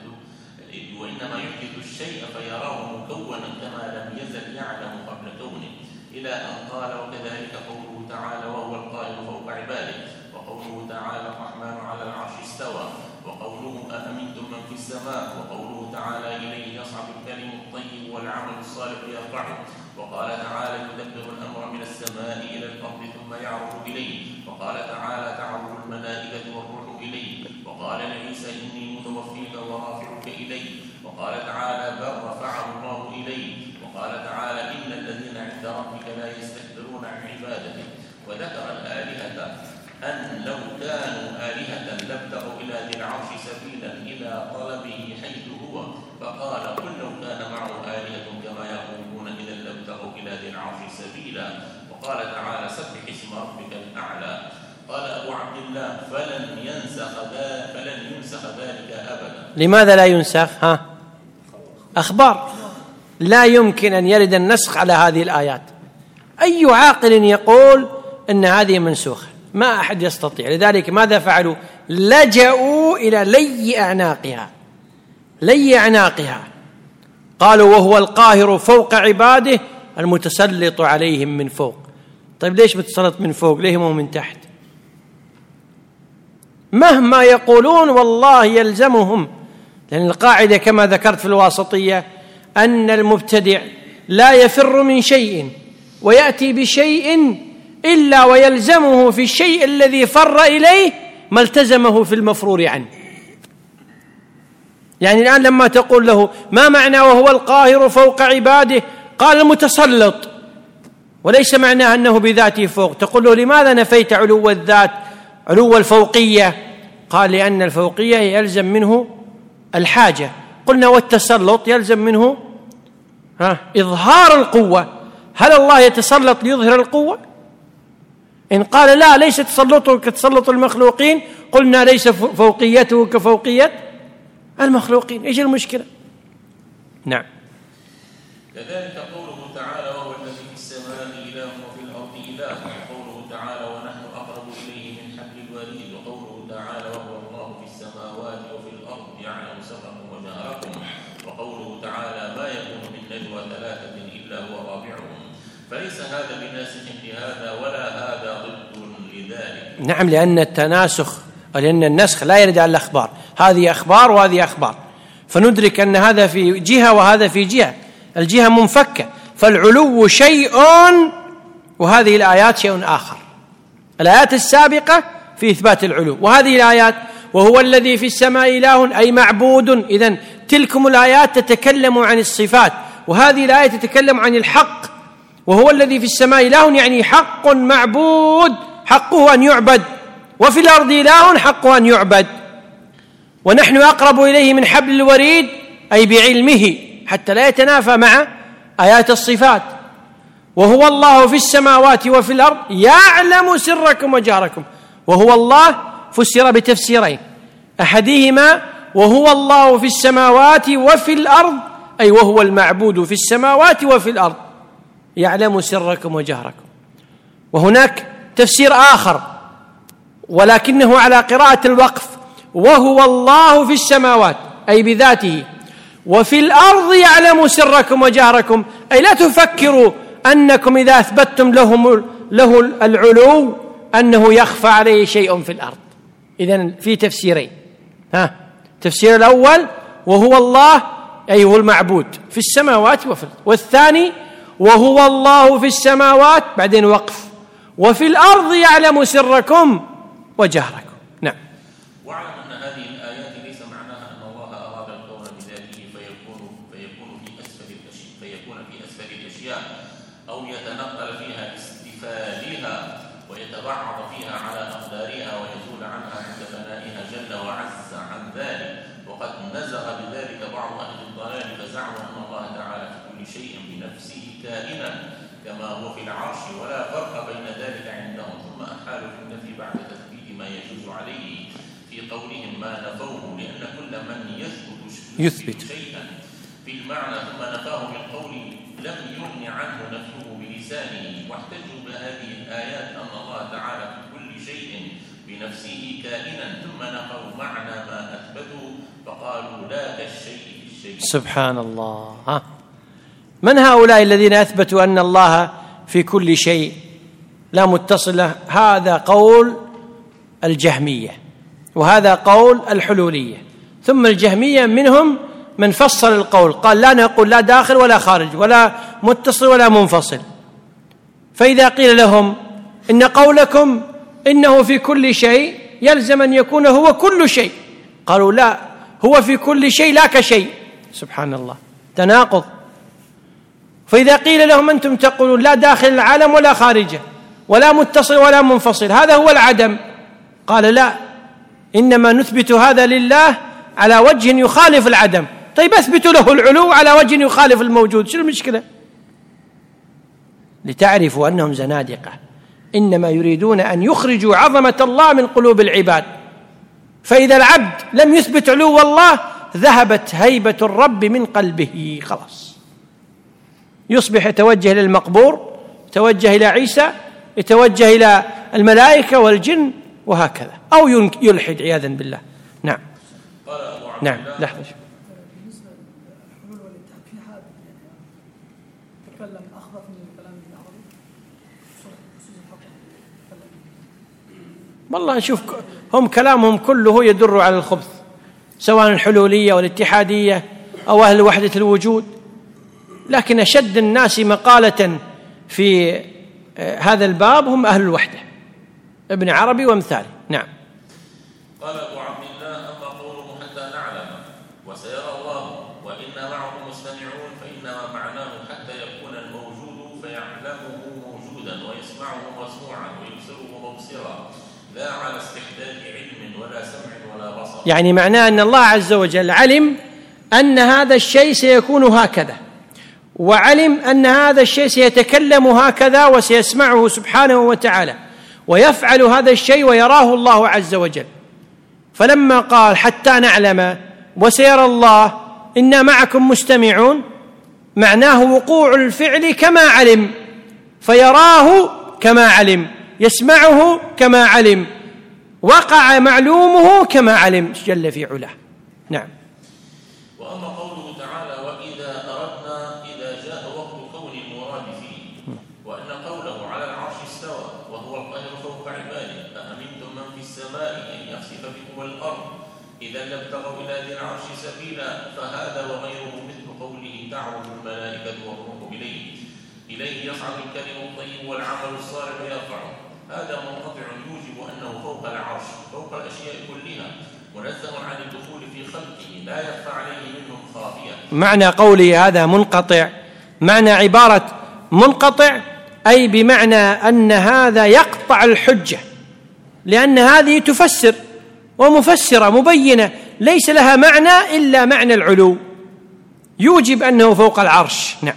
وإنما يحدث الشيء فيراه مكونا كما لم يزل يعلم قبل كونه، إلى أن قال وكذلك قوله تعالى وهو القاهر فوق عباده، وقوله تعالى الرحمن على العرش استوى، وقوله أأمنتم من في السماء، وقوله تعالى إليه يصعد الكلم الطيب والعمل الصالح يرفعه، وقال تعالى يدبر الأمر من السماء إلى الأرض ثم يعرج إليه، وقال تعالى تعرج الملائكة والروح إليه، وقال لعيسى إني متوفيك ورافعك إليه، وقال تعالى بل رفعه الله إليه، وقال تعالى إن الذين عند ربك لا يستكبرون عن عبادته. وذكر الآلهة أن لو كانوا آلهة لابتغوا إلى ذي العرش سبيلا إلى طلبه حيث هو، فقال قل لو كان معه آلهة كما يقولون إذا لابتغوا إلى ذي العرش سبيلا. وقال تعالى سبح اسم ربك الأعلى. قال أبو عبد الله فلن ينسخ ذلك فلن ينسخ ذلك أبدا. لماذا لا ينسخ؟ ها أخبار، لا يمكن أن يرد النسخ على هذه الآيات. أي عاقل يقول أن هذه منسوخة؟ ما أحد يستطيع. لذلك ماذا فعلوا؟ لجأوا إلى لي أعناقها لي أعناقها قالوا وهو القاهر فوق عباده المتسلط عليهم من فوق. طيب ليش متسلط من فوق؟ ليه مو من تحت؟ مهما يقولون والله يلزمهم، لأن القاعدة كما ذكرت في الواسطية أن المبتدع لا يفر من شيء ويأتي بشيء إلا ويلزمه في الشيء الذي فر إليه ما التزمه في المفرور عنه. يعني الآن لما تقول له ما معنى وهو القاهر فوق عباده؟ قال المتسلط، وليس معناه أنه بذاته فوق. تقول له لماذا نفيت علو الذات علو الفوقية؟ قال لأن الفوقية يلزم منه الحاجة. قلنا والتسلط يلزم منه ها إظهار القوة. هل الله يتسلط ليظهر القوة؟ إن قال لا ليس تسلطه كتسلط المخلوقين، قلنا ليس فوقيته كفوقية المخلوقين. إيش المشكلة؟ نعم. كذلك قوله تعالى وهو الذي في السماء إله وفي الأرض إله، وقوله تعالى ونحن أقرب إليه من حبل الوريد، وقوله تعالى وهو الله في السماوات وفي الأرض يعلم سركم وجهركم، وقوله تعالى ما يكون من نجوى ثلاثة إلا هو رابعهم، فليس هذا بناسخ لهذا ولا هذا ضد لذلك. نعم، لأن التناسخ لأن النسخ لا يرد على الأخبار، هذه أخبار وهذه أخبار، فندرك أن هذا في جهة وهذا في جهة، الجهة منفكة، فالعلو شيء وهذه الآيات شيء آخر. الآيات السابقة في إثبات العلو، وهذه الآيات وهو الذي في السماء إله أي معبود. إذن تلكم الآيات تتكلم عن الصفات، وهذه الآية تتكلم عن الحق، وهو الذي في السماء إله يعني حق معبود حقه أن يعبد، وفي الأرض إله حقه أن يعبد، ونحن أقرب إليه من حبل الوريد أي بعلمه، حتى لا يتنافى مع آيات الصفات. وهو الله في السماوات وفي الأرض يعلم سركم وجهركم. وهو الله فسر بتفسيرين، أحدهما وهو الله في السماوات وفي الأرض أي وهو المعبود في السماوات وفي الأرض يعلم سركم وجهركم. وهناك تفسير آخر ولكنه على قراءة الوقف، وهو الله في السماوات أي بذاته، وفي الأرض يعلم سركم وجهركم أي لا تفكروا أنكم إذا أثبتتم لهم له العلو أنه يخفى عليه شيء في الأرض. إذن في تفسيرين، ها التفسير الأول وهو الله أي هو المعبود في السماوات وفي الأرض، والثاني وهو الله في السماوات بعدين وقف وفي الأرض يعلم سركم وجهركم. نعم. واعلم أن هذه الآيات ليس معناها أن الله أراد الكون بذاته فيكون فيكون في أسفل الأشياء فيكون في أسفل الأشياء أو يتنقل فيها باستفالها ويتبعض فيها على أقدارها ويزول عنها عند فنائها جل وعز عن ذلك. وقد نزغ بذلك بعض أهل الضلال فزعموا أن الله تعالى في كل شيء بنفسه كائنا كما هو في العرش ولا فرق بين ذلك عندهم، ثم أحالوا في النفي بعد تثبيت ما يجوز عليه في قولهم ما نفوه، لأن كل من يثبت يثبت شيئا في المعنى ثم نفاه بالقول لم يغن عنه نفيه بلسانه. واحتجوا بهذه الآيات أن الله تعالى في كل شيء بنفسه كائنا ثم نفوا معنى ما أثبتوا فقالوا لا كالشيء في الشيء. سبحان الله. ها من هؤلاء الذين أثبتوا أن الله في كل شيء لا متصل له؟ هذا قول الجهمية وهذا قول الحلولية. ثم الجهمية منهم من فصل القول قال لا نقول لا داخل ولا خارج ولا متصل ولا منفصل. فإذا قيل لهم إن قولكم إنه في كل شيء يلزم أن يكون هو كل شيء، قالوا لا، هو في كل شيء لا كشيء. سبحان الله، تناقض. فإذا قيل لهم أنتم تقولون لا داخل العالم ولا خارجه ولا متصل ولا منفصل، هذا هو العدم، قال لا، إنما نثبت هذا لله على وجه يخالف العدم. طيب أثبتوا له العلو على وجه يخالف الموجود، شنو المشكلة؟ لتعرفوا أنهم زنادقة، إنما يريدون أن يخرجوا عظمة الله من قلوب العباد. فإذا العبد لم يثبت علو الله ذهبت هيبة الرب من قلبه، خلاص يصبح يتوجه إلى المقبور، يتوجه إلى عيسى، يتوجه إلى الملائكة والجن وهكذا، أو يلحد عياذا بالله. نعم. نعم. لحظة. بالنسبة للحلول والاتحاد في حال تكلم أخبث من الكلام العربي خصوص الحق، والله شوف هم كلامهم كله يدر على الخبث، سواء الحلولية والاتحادية أو أهل وحدة الوجود. لكن أشد الناس مقالة في هذا الباب هم أهل الوحدة، ابن عربي وامثاله. نعم. قال أبو عبد الله أما قوله حتى نعلم وسيرى الله وإنا معكم مستمعون فإنما معناه حتى يكون الموجود فيعلمه موجودا ويسمعه مسموعا ويبصره مبصرا، لا على استحداث علم ولا سمع ولا بصر. يعني معناه أن الله عز وجل علم أن هذا الشيء سيكون هكذا، وعلم أن هذا الشيء سيتكلم هكذا وسيسمعه سبحانه وتعالى، ويفعل هذا الشيء ويراه الله عز وجل. فلما قال حتى نعلم وسيرى الله إنا معكم مستمعون، معناه وقوع الفعل كما علم، فيراه كما علم، يسمعه كما علم، وقع معلومه كما علم جل في علاه. نعم. وأما قوله تعالى بكم الأرض إذا لابتغوا إلى ذي العرش سبيلا فهذا وغيره مثل قوله تعرج الملائكة والروح إليه إليه يصعد الكلم الطيب والعمل الصالح يرفعه. هذا منقطع يوجب أنه فوق العرش فوق الأشياء كلها منزه عن الدخول في خلقه لا يخفى عليه منهم خافية. معنى قوله هذا منقطع، معنى عبارة منقطع أي بمعنى أن هذا يقطع الحجة، لأن هذه تفسر ومفسرة مبينة ليس لها معنى إلا معنى العلو يوجب أنه فوق العرش. نعم.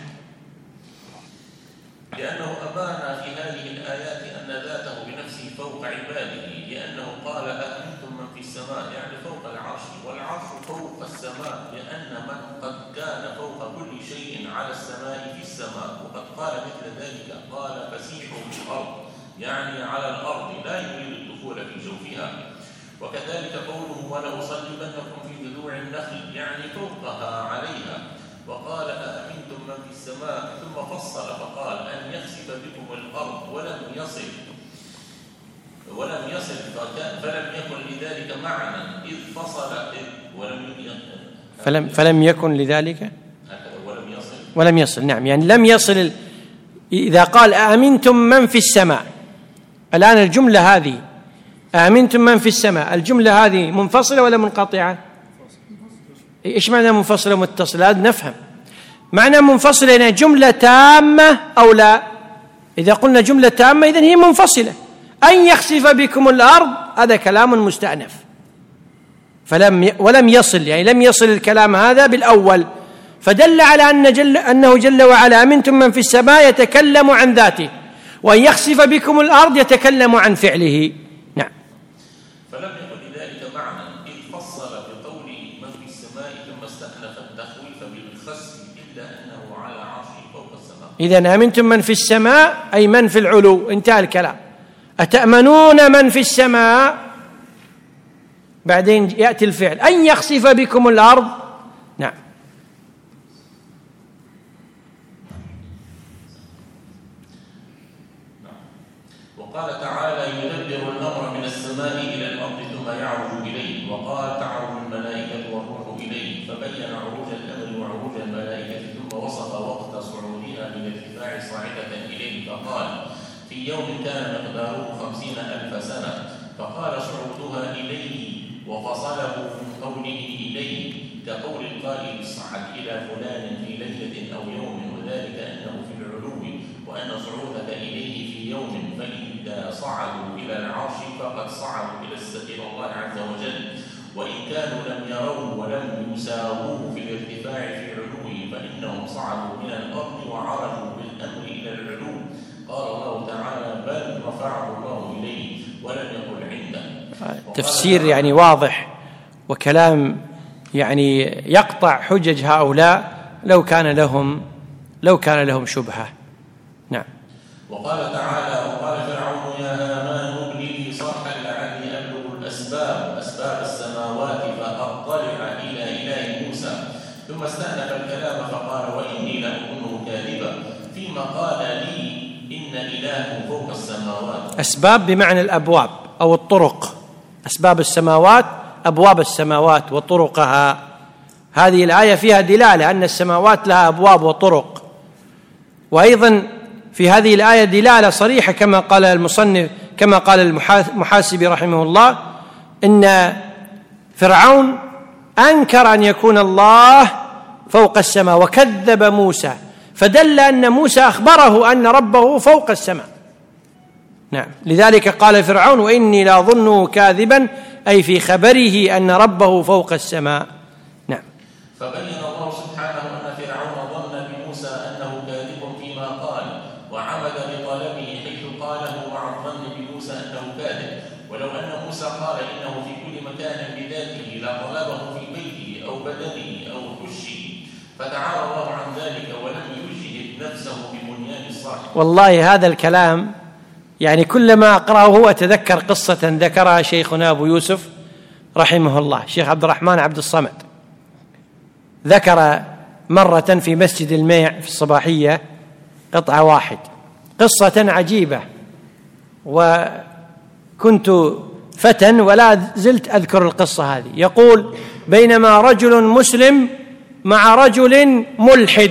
لأنه أبان في هذه الآيات أن ذاته بنفسه فوق عباده، لأنه قال أأمنتم من في السماء يعني فوق العرش، والعرش فوق السماء لأن من قد كان فوق كل شيء على السماء في السماء، وقد قال مثل ذلك قال فسيحوا في الأرض يعني على الأرض لا يريد الدخول في جوفها. وكذلك قوله ولأصلبنكم في جذوع النخل يعني فوقها عليها. وقال أأمنتم من في السماء ثم فصل فقال أن يخسف بكم الأرض ولم يصل ولم يصل فلم يكن لذلك معنى إذ فصل إذ ولم فلم فلم يكن لذلك ولم يصل ولم يصل. نعم، يعني لم يصل. إذا قال أأمنتم من في السماء، الآن الجملة هذه أأمنتم من في السماء، الجملة هذه منفصلة ولا منقطعة؟ إيش معنى منفصلة ومتصلة؟ هذا نفهم. معنى منفصلة يعني جملة تامة أو لا؟ إذا قلنا جملة تامة إذن هي منفصلة. أن يخسف بكم الأرض هذا كلام مستأنف، فلم ي... ولم يصل يعني لم يصل الكلام هذا بالأول، فدل على أن جل... أنه جل وعلا أمنتم من في السماء يتكلم عن ذاته، وأن يخسف بكم الأرض يتكلم عن فعله. نعم. فلم يكن لذلك معنى إذ فصل بقوله من في السماء ثم استأنف التخويف بالخسف إلا أنه على عرشه فوق السماء. إذن أمنتم من في السماء أي من في العلو، انتهى الكلام. أتأمنون من في السماء، بعدين يأتي الفعل أن يخسف بكم الأرض. نعم. وقال تعالى يدبر الأمر من السماء إلى الأرض ثم يعرج إليه. وقال تعرج الملائكة والروح إليه، فبين عروج الأمر وعروج الملائكة ثم وصف وقت صعودها من الارتفاع صاعدة إليه فقال في يوم كان مقداره خمسين ألف سنة، فقال صعودها إليه وفصله من قوله إليه كقول القائل صعد إلى فلان في ليلة أو يوم، وذلك أنه في العلو، وأن صعودك إليه في يوم، فإذا صعدوا إلى العرش فقد صعدوا إلى الله عز وجل، وإن كانوا لم يروه ولم يساووه في الارتفاع في علوه فإنهم صعدوا من الأرض وعرجوا بالأمر إلى العلو. قال الله تعالى بل رفعه الله إليه ولم يقل عنده. تفسير يعني واضح وكلام يعني يقطع حجج هؤلاء لو كان لهم لو كان لهم شبهة. نعم. وقال تعالى وقال فرعون يا هامان ابني لي صرحا لعلي أبلغ الأسباب أسباب السماوات فأطلع إلى إله موسى، ثم استأنف الكلام فقال وإني لأظنه كاذبا فيما قال لي إن إله فوق السماوات. أسباب بمعنى الأبواب أو الطرق، أسباب السماوات أبواب السماوات وطرقها. هذه الآية فيها دلالة أن السماوات لها أبواب وطرق، وأيضا في هذه الآية دلالة صريحة كما قال المصنف كما قال المحاسبي رحمه الله إن فرعون أنكر أن يكون الله فوق السماء وكذب موسى، فدل أن موسى أخبره أن ربه فوق السماء. نعم. لذلك قال فرعون وإني لأظنه كاذبا أي في خبره أن ربه فوق السماء. نعم. فبين الله سبحانه أن فرعون ظن بموسى أنه كاذب فيما قال وعمد لطلبه حيث قاله مع الظن بموسى أنه كاذب، ولو أن موسى قال إنه في كل مكان بذاته لطلبه في بيته أو بدنه أو كشه، فتعالى الله عن ذلك ولم يجهد نفسه ببنيان الصالح. والله هذا الكلام يعني كلما أقرأه أتذكر قصة ذكرها شيخنا أبو يوسف رحمه الله شيخ عبد الرحمن عبد الصمد. ذكر مرة في مسجد الميع في الصباحية قطعة واحد قصة عجيبة، وكنت فتى ولا زلت أذكر القصة هذه، يقول: بينما رجل مسلم مع رجل ملحد،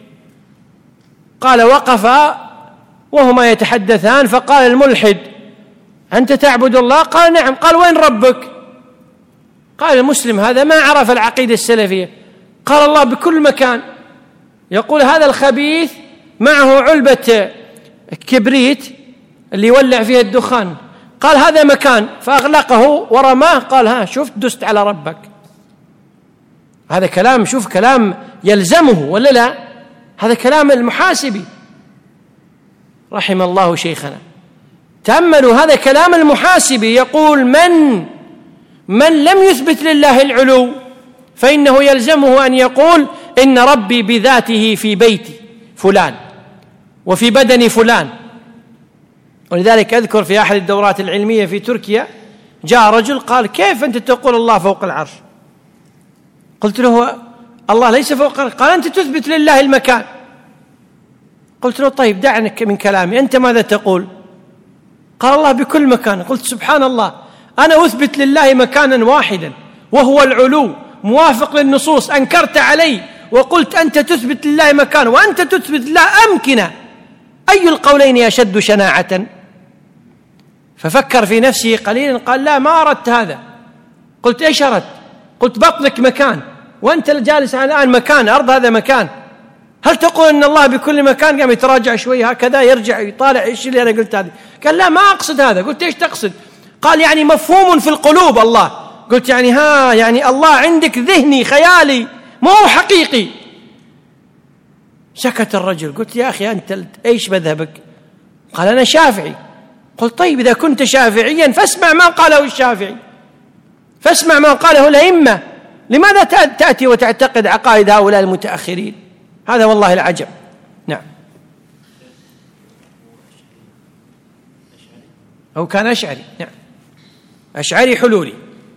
قال وقف وهما يتحدثان، فقال الملحد: أنت تعبد الله؟ قال: نعم. قال: وين ربك؟ قال المسلم هذا ما عرف العقيدة السلفية، قال: الله بكل مكان. يقول هذا الخبيث معه علبة كبريت اللي يولع فيها الدخان، قال: هذا مكان، فأغلقه ورماه، قال: ها شفت دست على ربك. هذا كلام، شوف كلام يلزمه ولا لا؟ هذا كلام المحاسبي رحم الله شيخنا. تأملوا هذا كلام المحاسبي، يقول: من من لم يثبت لله العلو فإنه يلزمه أن يقول: إن ربي بذاته في بيتي فلان وفي بدن فلان. ولذلك أذكر في أحد الدورات العلمية في تركيا جاء رجل قال: كيف أنت تقول الله فوق العرش؟ قلت له: الله ليس فوق العرش. قال: أنت تثبت لله المكان. قلت له: طيب دعني من كلامي، أنت ماذا تقول؟ قال: الله بكل مكان. قلت: سبحان الله، أنا أثبت لله مكانا واحدا وهو العلو موافق للنصوص، أنكرت علي وقلت أنت تثبت لله مكان وأنت تثبت لله أمكنة، أي القولين أشد شناعة؟ ففكر في نفسه قليلا، قال: لا، ما أردت هذا. قلت: إيش أردت؟ قلت: بطنك مكان وأنت الجالس الآن مكان، أرض هذا مكان، هل تقول أن الله بكل مكان؟ قام يتراجع شوي هكذا، يرجع يطالع إيش اللي أنا قلت هذه. قال: لا، ما أقصد هذا. قلت: إيش تقصد؟ قال: يعني مفهوم في القلوب الله. قلت: يعني ها يعني الله عندك ذهني خيالي ما هو حقيقي. سكت الرجل. قلت: يا أخي أنت إيش مذهبك؟ قال: أنا شافعي. قلت: طيب إذا كنت شافعيا فاسمع ما قاله الشافعي، فاسمع ما قاله الأئمة، لماذا تأتي وتعتقد عقائد هؤلاء المتأخرين؟ هذا والله العجب. نعم. أو كان أشعري. نعم، أشعري حلولي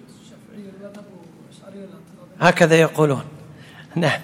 هكذا يقولون. نعم.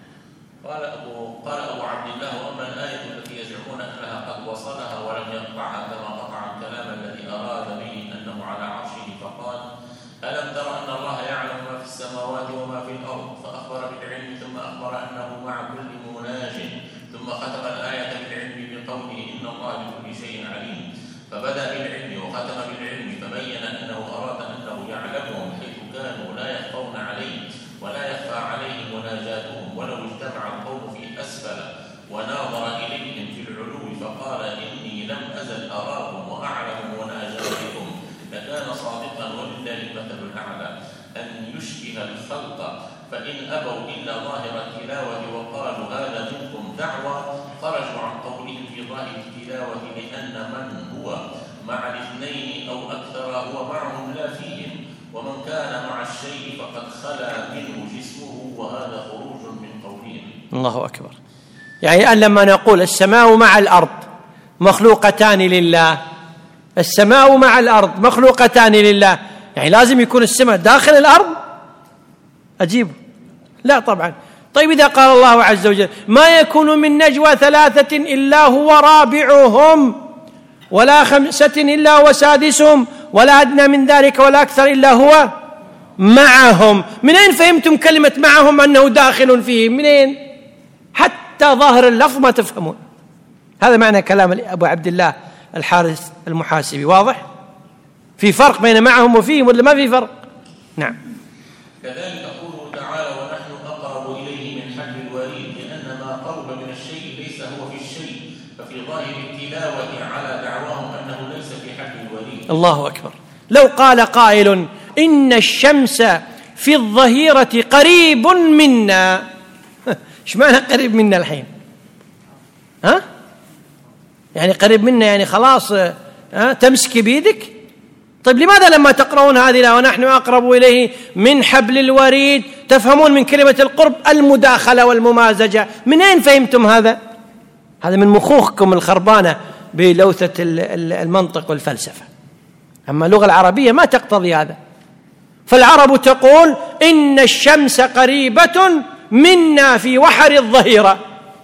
قال أبو قال أبو عبد الله: وأما الآية التي يزعمون أنها قد وصلها ولم يقطعها كما قطع الكلام الذي أراد به أنه على عرشه، فقال: ألم تر أن الله يعلم ما في السماوات وما في الأرض؟ فأخبر بالعلم ثم أخبر أنه مع كل مناج، ثم ختم الآية بالعلم بقوله: إن الله بكل شيء عليم. فبدأ بالعلم وختم بالعلم، فبين أنه أراد أنه يعلمهم حيث كانوا لا يخفون عليه ولا يخفى عليه مناجاتهم، ولو اجتمع القوم في أسفل وناظر إليهم في العلو فقال: إني لم أزل أراكم وأعلم مناجاتكم، لكان صادقا ولله المثل الأعلى. أن يشبه الخلق، فإن أبوا إلا ظاهر التلاوة وقالوا هذا منكم دعوة، خرجوا عن قولهم في ظاهر التلاوة، لأن من هو مع الاثنين أو أكثر هو معهم لا فيهم، ومن كان مع الشيء فقد خلا منه جسمه، وهذا خروج من قولهم. الله أكبر. يعني الآن لما نقول السماء مع الأرض مخلوقتان لله، السماء مع الأرض مخلوقتان لله، يعني لازم يكون السماء داخل الأرض؟ أجيبه لا طبعا. طيب إذا قال الله عز وجل: ما يكون من نجوى ثلاثة إلا هو رابعهم ولا خمسة إلا هو سادسهم ولا أدنى من ذلك ولا أكثر إلا هو معهم، من أين فهمتم كلمة معهم أنه داخل فيهم؟ من أين؟ حتى ظاهر اللفظ ما تفهمون. هذا معنى كلام أبو عبد الله الحارث المحاسبي. واضح؟ في فرق بين معهم وفيهم ولا ما في فرق؟ نعم. كذلك قوله تعالى: ونحن أقرب إليه من حبل الوريد، لأن ما قرب من الشيء ليس هو في الشيء، ففي ظاهر التلاوة على دعواهم أنه ليس في حبل الوريد. الله أكبر. لو قال قائل: إن الشمس في الظهيرة قريب منا، إيش معنى قريب منا الحين؟ ها؟ يعني قريب منا يعني خلاص ها تمسك بيدك؟ طيب لماذا لما تقرؤون هذه ونحن أقرب إليه من حبل الوريد تفهمون من كلمة القرب المداخلة والممازجة؟ من أين فهمتم هذا؟ هذا من مخوخكم الخربانة بلوثة المنطق والفلسفة. أما اللغة العربية ما تقتضي هذا. فالعرب تقول: إن الشمس قريبة منا في وحر الظهيرة.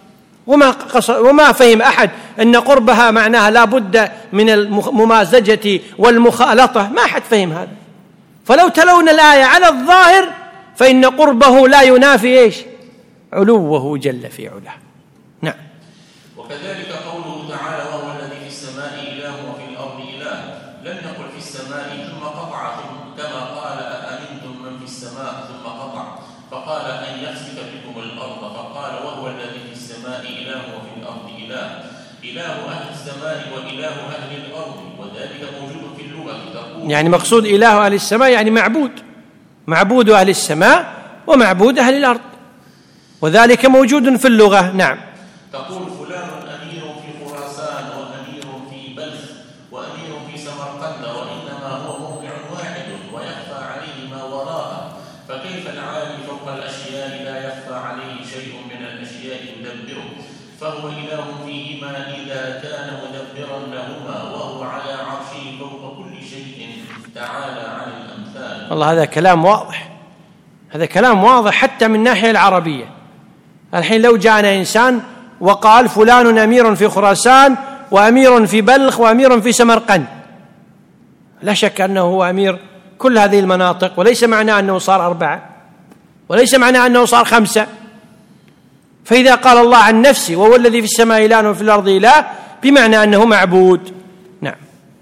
وما قصر وما فهم أحد أن قربها معناها لا بد من الممازجة والمخالطة، ما أحد فهم هذا. فلو تلون الآية على الظاهر فإن قربه لا ينافي إيش؟ علوه جل في علاه. نعم. وكذلك قوله تعالى وهو الذي في السماء إله وفي الأرض إله، لم يقل في السماء ثم قطع، كما قال أأمنتم من في السماء ثم قطع، فقال أن يخسف بكم الأرض، فقال وهو الذي في السماء إله وفي الأرض إله، إله أهل السماء وإله أهل الأرض، وذلك موجود في اللغة. تقول يعني مقصود إله أهل السماء يعني معبود، معبود أهل السماء ومعبود أهل الأرض، وذلك موجود في اللغة. نعم. تقول فلان أمير في خراسان وأمير في بلخ وأمير في سمرقند، وإنما هو موضع واحد ويخفى عليه ما وراءه، فكيف العالي فوق الأشياء لا يخفى عليه شيء من الأشياء يدبره، فهو إله فيهما إذا كان مدبرا لهما، وهو على عرشه فوق كل شيء تعالى عن الأمثال. والله هذا كلام واضح، هذا كلام واضح حتى من الناحية العربية. الحين لو جاءنا إنسان وقال فلان أمير في خراسان وأمير في بلخ وأمير في سمرقند، لا شك أنه هو أمير كل هذه المناطق، وليس معناه أنه صار أربعة، وليس معناه أنه صار خمسة. فإذا قال الله عن نفسه وهو الذي في السماء إله وفي الأرض إله بمعنى أنه معبود. نعم.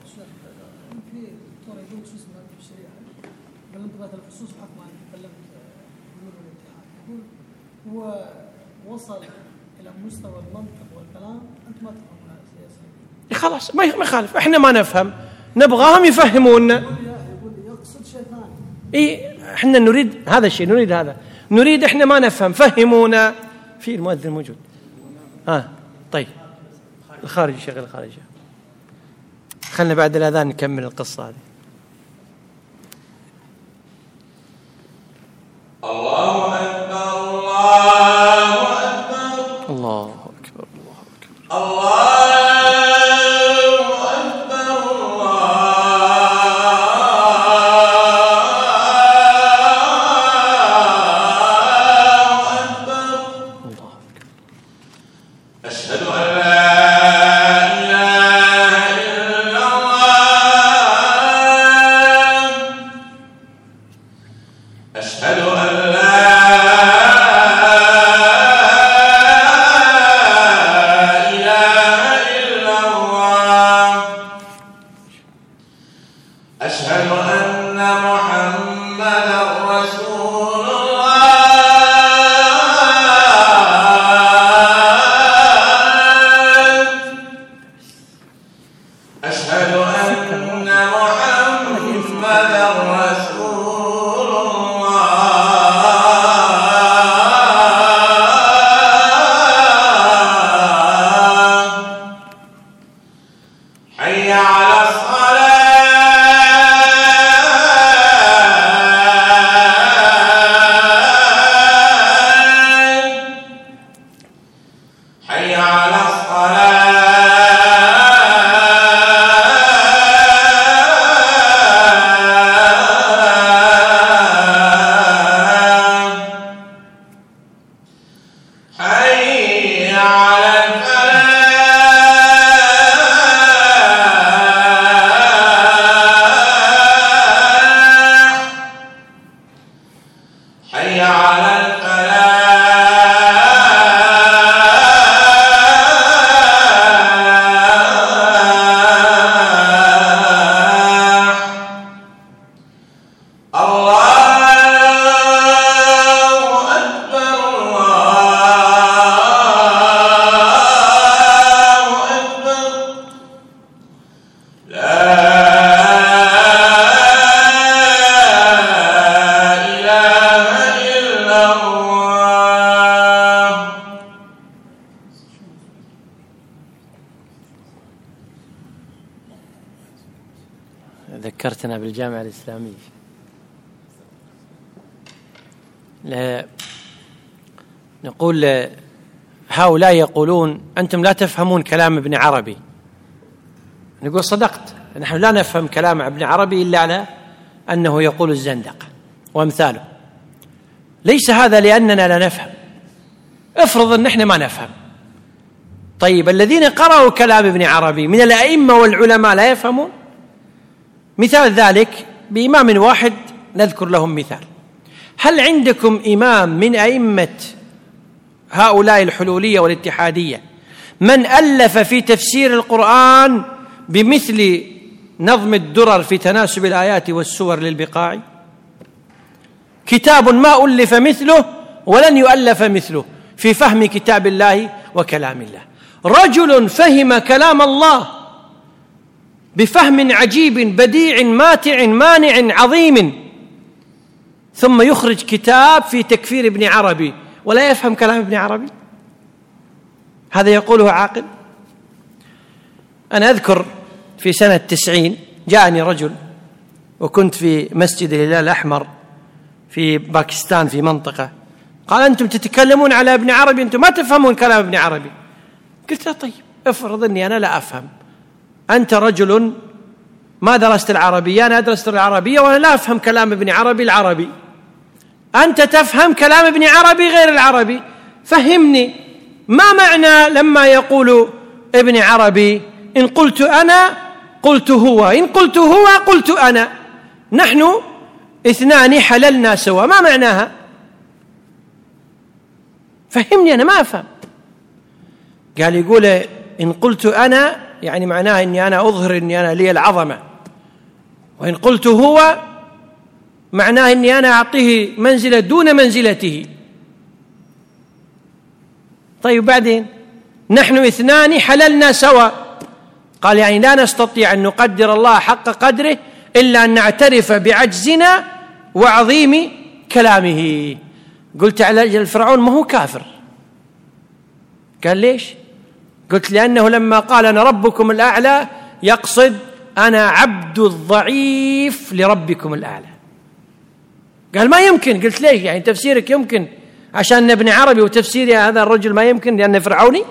هو وصل إلى مستوى المنطق والكلام أنت ما تفهمون هذا. خلاص ما يخالف، إحنا ما نفهم، نبغاهم يفهمونا. يقول يقصد شيء ثاني. إيه إحنا نريد هذا الشيء، نريد هذا، نريد إحنا ما نفهم، فهمونا. في المؤذن موجود. آه طيب الخارجي شغل الخارجي، خلنا بعد الأذان نكمل القصة هذه. الله أكبر الله أكبر الله أكبر الله أكبر الله ذكرتنا بالجامعة الإسلامية. لا نقول هؤلاء يقولون أنتم لا تفهمون كلام ابن عربي، نقول صدقت، نحن لا نفهم كلام ابن عربي إلا على أنه يقول الزندقة وأمثاله، ليس هذا لأننا لا نفهم. افرض أن نحن ما نفهم، طيب الذين قرأوا كلام ابن عربي من الأئمة والعلماء لا يفهمون؟ مثال ذلك بإمام واحد نذكر لهم مثال. هل عندكم إمام من أئمة هؤلاء الحلولية والاتحادية من ألف في تفسير القرآن بمثل نظم الدرر في تناسب الآيات والسور للبقاع؟ كتاب ما ألف مثله ولن يؤلف مثله في فهم كتاب الله وكلام الله. رجل فهم كلام الله بفهم عجيب بديع ماتع مانع عظيم، ثم يخرج كتاب في تكفير ابن عربي ولا يفهم كلام ابن عربي، هذا يقوله عاقل؟ أنا أذكر في سنة تسعين جاءني رجل وكنت في مسجد الهلال الأحمر في باكستان في منطقة، قال أنتم تتكلمون على ابن عربي، أنتم ما تفهمون كلام ابن عربي. قلت له طيب افرض أني أنا لا أفهم، أنت رجل ما درست العربية، أنا درست العربية وأنا لا أفهم كلام ابن عربي العربي، أنت تفهم كلام ابن عربي غير العربي، فهمني ما معنى لما يقول ابن عربي إن قلت أنا قلت هو، إن قلت هو قلت أنا، نحن اثنان حللنا سوا، ما معناها؟ فهمني أنا ما أفهم. قال يقول إن قلت أنا يعني معناها أني أنا أظهر أني أنا لي العظمة، وإن قلت هو معناه أني أنا أعطيه منزلة دون منزلته. طيب بعدين نحن اثنان حللنا سوا، قال يعني لا نستطيع أن نقدر الله حق قدره إلا أن نعترف بعجزنا وعظيم كلامه. قلت على الفرعون ما هو كافر؟ قال ليش؟ قلت لأنه لما قال أنا ربكم الأعلى يقصد أنا عبد الضعيف لربكم الأعلى. قال ما يمكن. قلت ليش؟ يعني تفسيرك يمكن عشان ابن عربي وتفسيري هذا الرجل ما يمكن لأنه فرعوني؟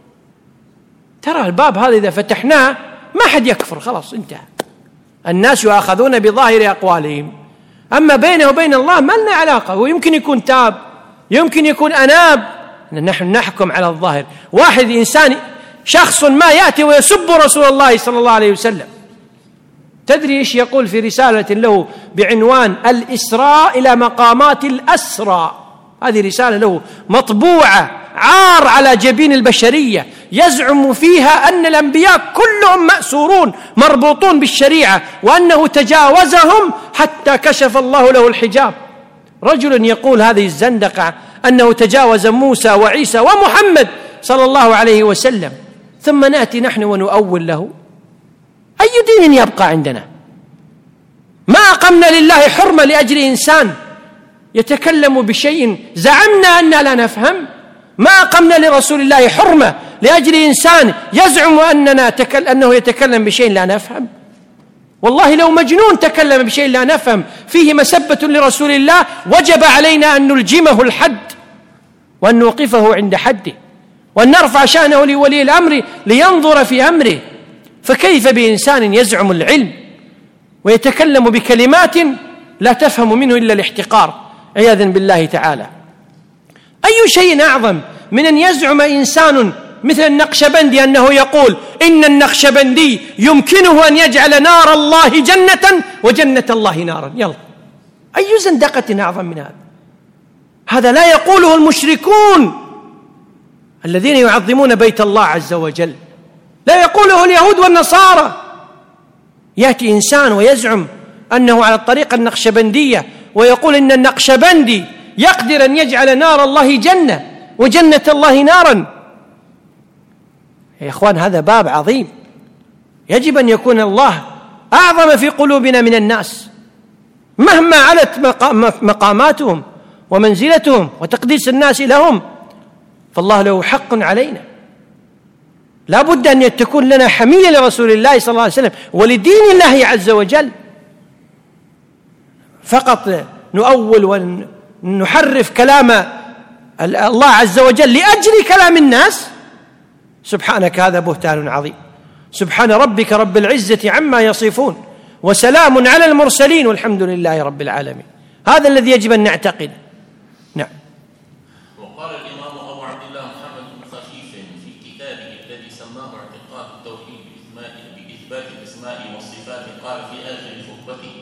ترى الباب هذا إذا فتحناه ما حد يكفر، خلاص انتهى. الناس يؤاخذون بظاهر أقوالهم، أما بينه وبين الله ما لنا علاقة. ويمكن يكون تاب، يمكن يكون أناب، نحن نحكم على الظاهر. واحد إنسان شخص ما يأتي ويسب رسول الله صلى الله عليه وسلم، تدري إيش يقول في رسالة له بعنوان الإسراء إلى مقامات الأسرى؟ هذه رسالة له مطبوعة عار على جبين البشرية، يزعم فيها أن الأنبياء كلهم مأسورون مربوطون بالشريعة، وأنه تجاوزهم حتى كشف الله له الحجاب. رجل يقول هذه الزندقة أنه تجاوز موسى وعيسى ومحمد صلى الله عليه وسلم، ثم نأتي نحن ونؤول له. أي دين يبقى عندنا؟ ما أقمنا لله حرمة لأجل إنسان يتكلم بشيء زعمنا أننا لا نفهم. ما أقمنا لرسول الله حرمة لأجل إنسان يزعم أننا تكل... أنه يتكلم بشيء لا نفهم. والله لو مجنون تكلم بشيء لا نفهم فيه مسبة لرسول الله وجب علينا أن نلجمه الحد، وأن نوقفه عند حده، وأن نرفع شأنه لولي الأمر لينظر في أمره. فكيف بإنسان يزعم العلم ويتكلم بكلمات لا تفهم منه إلا الاحتقار عياذا بالله تعالى؟ أي شيء أعظم من أن يزعم إنسان مثل النقشبندي أنه يقول إن النقشبندي يمكنه أن يجعل نار الله جنة وجنة الله نارا؟ يلا، أي زندقة أعظم من هذا؟ هذا لا يقوله المشركون الذين يعظمون بيت الله عز وجل، لا يقوله اليهود والنصارى. يأتي إنسان ويزعم أنه على الطريقة النقشبندية ويقول إن النقشبندي يقدر أن يجعل نار الله جنة وجنة الله نارا. يا إخوان هذا باب عظيم، يجب أن يكون الله أعظم في قلوبنا من الناس مهما علت مقاماتهم ومنزلتهم وتقديس الناس لهم، فالله له حق علينا. لا بد أن تكون لنا حمية لرسول الله صلى الله عليه وسلم ولدين الله عز وجل. فقط نؤول ونحرف كلام الله عز وجل لأجل كلام الناس، سبحانك هذا بهتان عظيم. سبحان ربك رب العزة عما يصفون وسلام على المرسلين والحمد لله رب العالمين. هذا الذي يجب أن نعتقد. نعم. وقال الإمام أبو عبد الله محمد بن خفيف في كتابه الأسماء والصفات قال في آخر خطبته: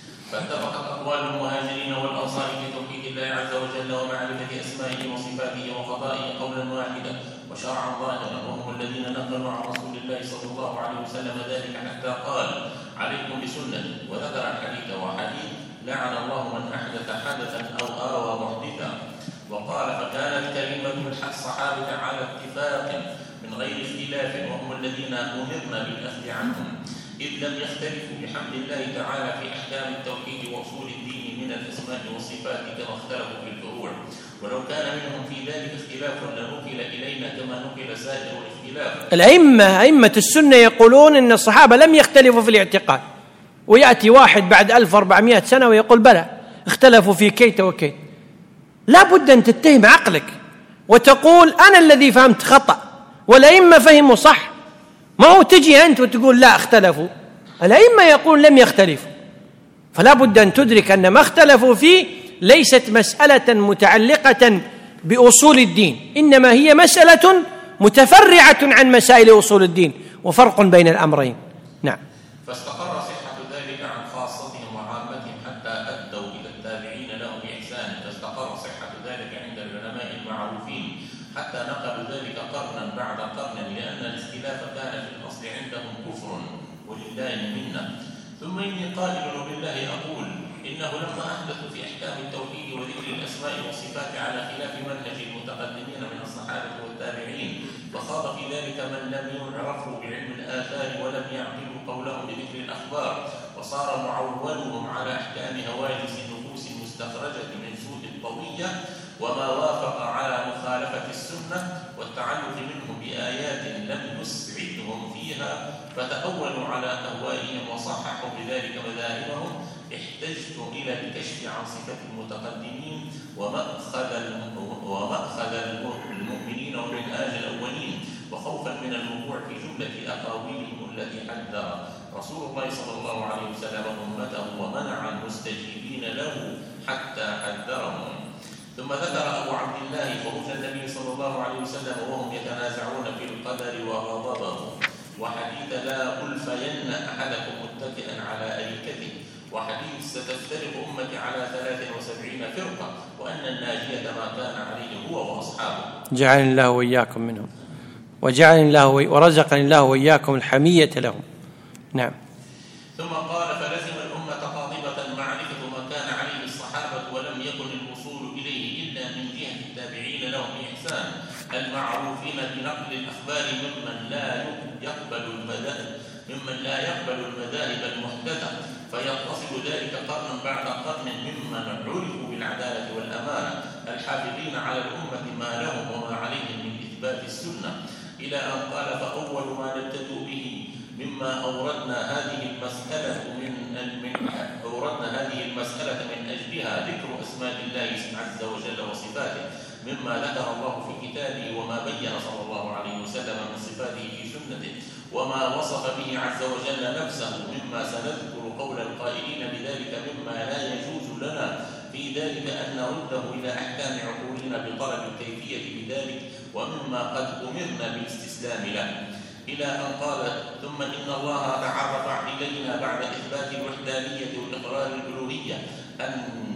فاتفقت أقوال المهاجرين والأنصار في توحيد الله عز وجل ومعرفة أسمائه وصفاته وقضائه قولا واحدا وشرعا ظاهرا، وهم الذين نقلوا عن رسول الله صلى الله عليه وسلم ذلك حتى قال: عليكم بسنتي، وذكر الحديث وحديث: لعن الله من أحدث حدثا أو آوى محدثا. وقال: فكانت كلمة الصحابة على اتفاق من غير اختلاف، وهم الذين أمرنا بالأخذ عنهم، إذ لم يختلفوا بحمد الله تعالى في أحكام التوحيد وأصول الدين من الأسماء والصفات كما اختلفوا في الفروع، ولو كان منهم في ذلك اختلاف لنقل إلينا كما نقل سائر الاختلاف. الأئمة أئمة السنة يقولون إن الصحابة لم يختلفوا في الاعتقاد، ويأتي واحد بعد ألف وأربعمائة سنة ويقول بلى اختلفوا في كيت وكيت. لا بد أن تتهم عقلك وتقول أنا الذي فهمت خطأ والأئمة فهموا صح، ما هو تجي أنت وتقول لا اختلفوا. الأئمة يقول لم يختلفوا، فلا بد أن تدرك أن ما اختلفوا فيه ليست مسألة متعلقة بأصول الدين، إنما هي مسألة متفرعة عن مسائل أصول الدين، وفرق بين الأمرين. نعم. فاستقر صحة ذلك عن خاصتهم وعامتهم حتى أدوا إلى التابعين لهم بإحسان، فاستقر صحة ذلك عند العلماء المعروفين حتى نقلوا ذلك قرنا بعد قرن، لأن الاختلاف كان في الأصل عندهم كفر ولله منا. ثم إني قائل وبالله أقول إنه لما أحدثوا في أحكام التوحيد وذكر الأسماء والصفات على خلاف منهج المتقدمين من الصحابة والتابعين، فخاض في ذلك من لم يعرفوا بعلم الآثار ولم يعقلوا قولهم بذكر الأخبار، وصار معولهم على أحكام هواجس النفوس المستخرجة من سوء الطوية وما وافق على مخالفة السنة والتعلق منهم بآيات لم يسعدهم فيها، فتأولوا على أهوائهم وصححوا بذلك مذاهبهم. احتجت إلى الكشف عن صفة المتقدمين ومأخذ ومأخذ المؤمنين ومنهاج الأولين، وخوفا من الوقوع في جملة أقاويلهم التي حذر رسول الله صلى الله عليه وسلم أمته ومنع المستجيبين له حتى حذرهم. ثم ذكر أبو عبد الله خروج النبي صلى الله عليه وسلم وهم يتنازعون في القدر وغضبه، وحديث لا ألفين أحدكم متكئا على أريكته، وحديث ستفترق أمتي على ثلاث وسبعين فرقة، وأن الناجية ما كان عليه هو وأصحابه. جعلني الله وإياكم منهم، وجعلني الله ورزقني الله وإياكم الحمية لهم. نعم. ثم قال: فلزم الأمة قاطبة معرفة ما كان عليه الصحابة، ولم يكن الوصول إليه إلا من جهة التابعين لهم بإحسان المعروفين بنقل الأخبار ممن لا يقبل المذاهب ممن لا يقبل المذاهب المحدثة، فيتصل ذلك قرنا بعد قرن ممن عرفوا بالعدالة والأمانة الحافظين على الأمة ما لهم وما عليهم من إثبات السنة، إلى أن قال: فأول ما نبتدئ به مما أوردنا هذه المسألة من من أوردنا هذه المسألة من أجلها ذكر أسماء الله عز وجل وصفاته، مما ذكر الله في كتابه وما بين صلى الله عليه وسلم من صفاته في سنته، وما وصف به عز وجل نفسه، مما سنذكر قول القائلين بذلك مما لا يجوز لنا في ذلك أن نرده إلى أحكام عقولنا بطلب الكيفية بذلك، ومما قد أمرنا بالاستسلام له، إلى أن قال: ثم إن الله تعرف إلينا بعد إثبات الوحدانية وإقرار الألوهية أن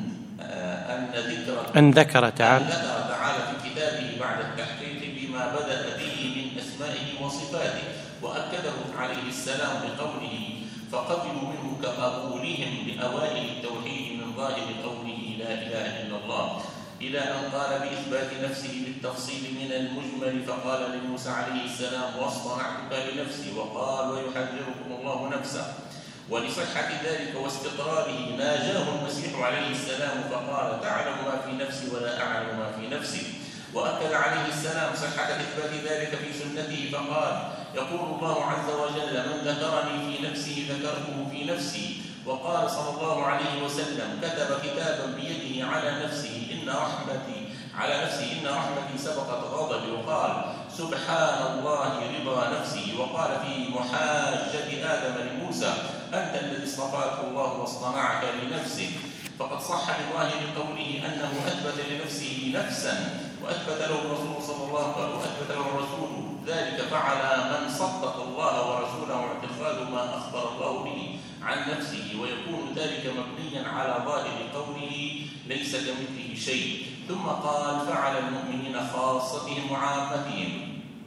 أن ذكر أن ذكر تعالى تعالى في كتابه بعد التحقيق بما بدأ به من أسمائه وصفاته، وأكده عليه السلام بقوله: فقبلوا منه كقبولهم لأوائل التوحيد من ظاهر قوله لا إله إلا الله، إلى أن قال بإثبات نفسه بالتفصيل من المجمل، فقال لموسى عليه السلام: واصطنعتك لنفسي، وقال: ويحذركم الله نفسه. ولصحة ذلك واستقراره ناجاه المسيح عليه السلام فقال: تعلم ما في نفسي ولا أعلم ما في نفسي. وأكد عليه السلام صحة إثبات ذلك في سنته فقال: يقول الله عز وجل: من ذكرني في نفسه ذكرته في نفسي. وقال صلى الله عليه وسلم: كتب كتابا بيده على نفسه إن رحمتي على نفسي إن رحمتي سبقت غضبي. وقال: سبحان الله رضا نفسي. وقال في محاجة آدم لموسى: أنت الذي اصطفاك الله واصطنعك لنفسه. فقد صح بظاهر قوله أنه أثبت لنفسه نفسا، وأثبت له الرسول صلى الله عليه وسلم وأثبت له الرسول ذلك فعل من صدق الله ورسوله واعتقاد ما أخبر الله به عن نفسه، ويكون ذلك مبنيا على ظاهر قوله ليس كمثله شيء. ثم قال فعل المؤمنين خاصتهم وعامتهم،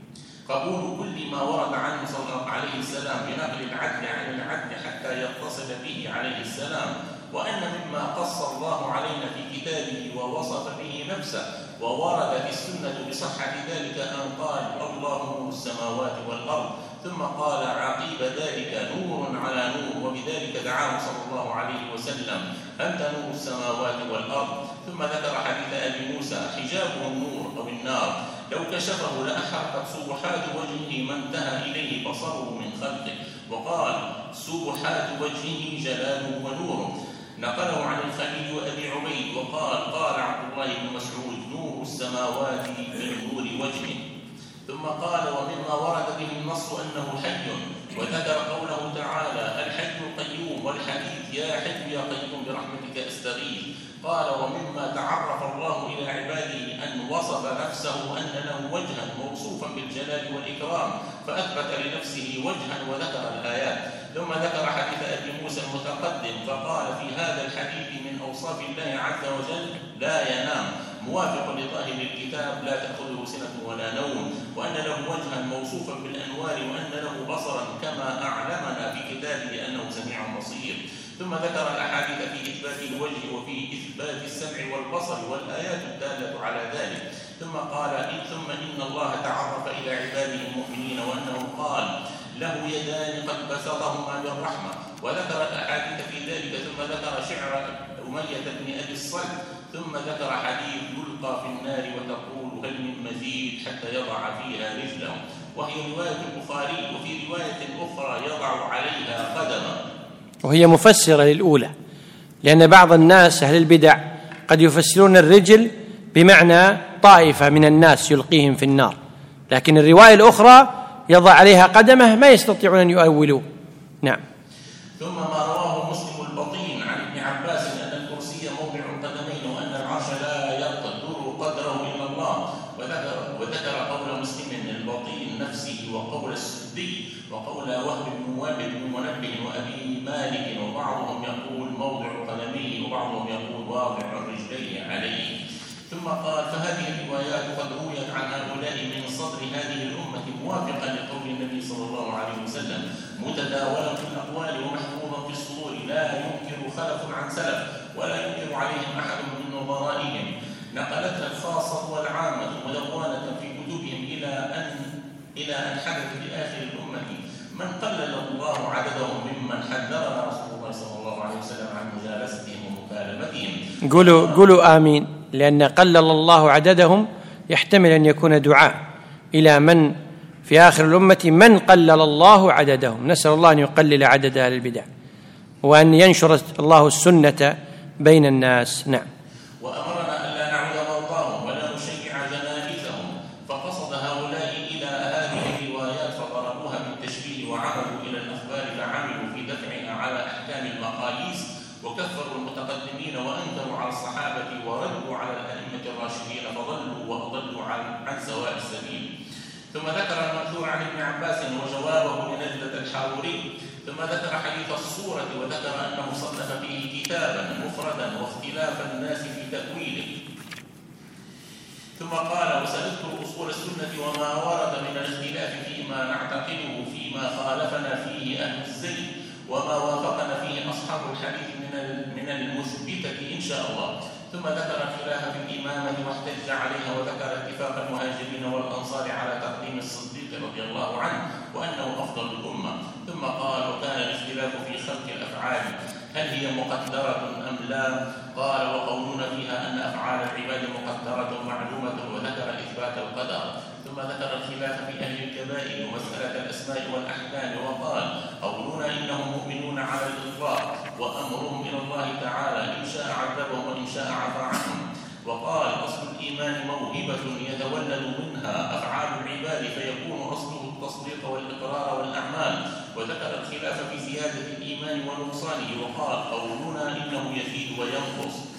قبول كل ما ورد عنه صلى الله عليه السلام بنقل العدل عن العدل حتى يتصل به عليه السلام، وأن مما قص الله علينا في كتابه ووصف به نفسه ووردت السنة بصحة ذلك أن قال الله نور السماوات والأرض، ثم قال عقيب ذلك نور على نور، وبذلك دعاه صلى الله عليه وسلم أنت نور السماوات والأرض. ثم ذكر حديث أبي موسى حجابه النور أو النار، لو كشفه لأحرقت سبحات وجهه ما انتهى إليه بصره من خلقه، وقال سبحات وجهه جلاله ونوره. نقله عن الخليل وأبي عبيد وقال قال عبد الله بن مسعود نور السماوات من نور وجهه. ثم قال ومما ورد به النص أنه حي، وذكر قوله تعالى الحي القيوم، والحديث يا حي يا قيوم برحمتك أستغيث. قال ومما تعرف الله إلى عباده أن وصف نفسه أن له وجها موصوفا بالجلال والإكرام، فأثبت لنفسه وجها وذكر الآيات. ثم ذكر حديث أبي موسى المتقدم فقال في هذا الحديث من أوصاف الله عز وجل لا ينام، موافق لظاهر الكتاب لا تأخذه سنة ولا نوم، وأن له وجها موصوفا بالأنوار، وأن له بصرا كما أعلمنا في كتابه أنه سميع بصير. ثم ذكر الأحاديث في إثبات الوجه وفي إثبات السمع والبصر والآيات الدالة على ذلك. ثم قال ثم إن الله تعرف إلى عباده المؤمنين وأنه قال له يدان قد بسطهما بالرحمة، وذكر الأحاديث في ذلك. ثم ذكر شعر أمية بن أبي الصلت، ثم ذكر حديث يلقى في النار وتقول هل من مزيد حتى يضع فيها رجله، وهي رواية البخاري. وفي رواية أخرى يضع عليها قدما، وهي مفسرة للأولى، لأن بعض الناس أهل البدع قد يفسرون الرجل بمعنى طائفة من الناس يلقيهم في النار، لكن الرواية الأخرى يضع عليها قدمه ما يستطيعون أن يؤولوه. نعم. ثم ما رواه مسلم البطين عن ابن عباس أن الكرسي موضع القدمين، وأن العرش لا يقدر قدره إلا الله، وذكر, وذكر قول مسلم البطين نفسه وقول السدي وقول وهب بن وهب بن منبه وأبي مالك، وبعضهم يقول موضع قدميه وبعضهم يقول واضع الرجلين عليه. ثم قال فهذه الروايات قد رويت عن هؤلاء من صدر هذه الأمة موافقا لقول النبي صلى الله عليه وسلم متداولا في الأقوال ومحفوظا في الصدور، لا ينكر خلف عن سلف ولا ينكر عليهم أحد من نظرائهم، نقلتها الخاصة والعامة مدونة في كتبهم إلى أن إلى أن حدث في آخر الأمة من قلل الله عددهم ممن حذرنا رسول الله صلى الله عليه وسلم عن مجالستهم ومكالمتهم. قولوا قولوا آمين، لأن قلل الله عددهم يحتمل أن يكون دعاء إلى من في آخر الأمة من قلل الله عددهم. نسأل الله أن يقلل عدد أهل البدع وأن ينشر الله السنة بين الناس. نعم. وأمرنا ألا نعود موضاهم ولا نشيع جنائزهم، فقصد هؤلاء إلى هذه الروايات فضربوها بالتشبيه وعملوا إلى الأخبار فعملوا في دفعها على أحكام المقاييس، وكفروا المتقدمين وأنكروا على الصحابة وردوا على الأئمة الراشدين فضلوا وأضلوا عن, عن سواء السبيل. ثم ذكر المنثور عن ابن عباس وجوابه لنجدة الحاوري. ثم ذكر حديث الصورة وذكر أنه صنف فيه كتابا مفردا واختلاف الناس في تأويله. ثم قال وسنذكر أصول السنة وما ورد من الاختلاف فيما نعتقده فيما خالفنا فيه أهل الزيد وما وافقنا فيه أصحاب الحديث من المثبتة إن شاء الله. ثم ذكر الخلاف في الإمامة واحتج عليها، وذكر اتفاق المهاجرين والأنصار على تقديم الصديق رضي الله عنه وأنه أفضل الأمة. ثم قال وكان الاختلاف في خلق الأفعال هل هي مقدرة أم لا؟ قال وقولنا فيها أن أفعال العباد مقدرة معلومة، وذكر إثبات القدر. ثم ذكر الخلاف في أهل الكبائر ومسألة الأسماء والأحكام، وقال قولنا إنهم مؤمنون على الإطلاق وأمرهم إلى الله تعالى إن شاء عذبهم وإن شاء عفى عنهم. وقال أصل الإيمان موهبة يتولد منها أفعال العباد فيكون أصله التصديق والإقرار والأعمال. وذكر الخلاف في زيادة الإيمان ونقصانه، وقال قولنا إنه يزيد وينقص.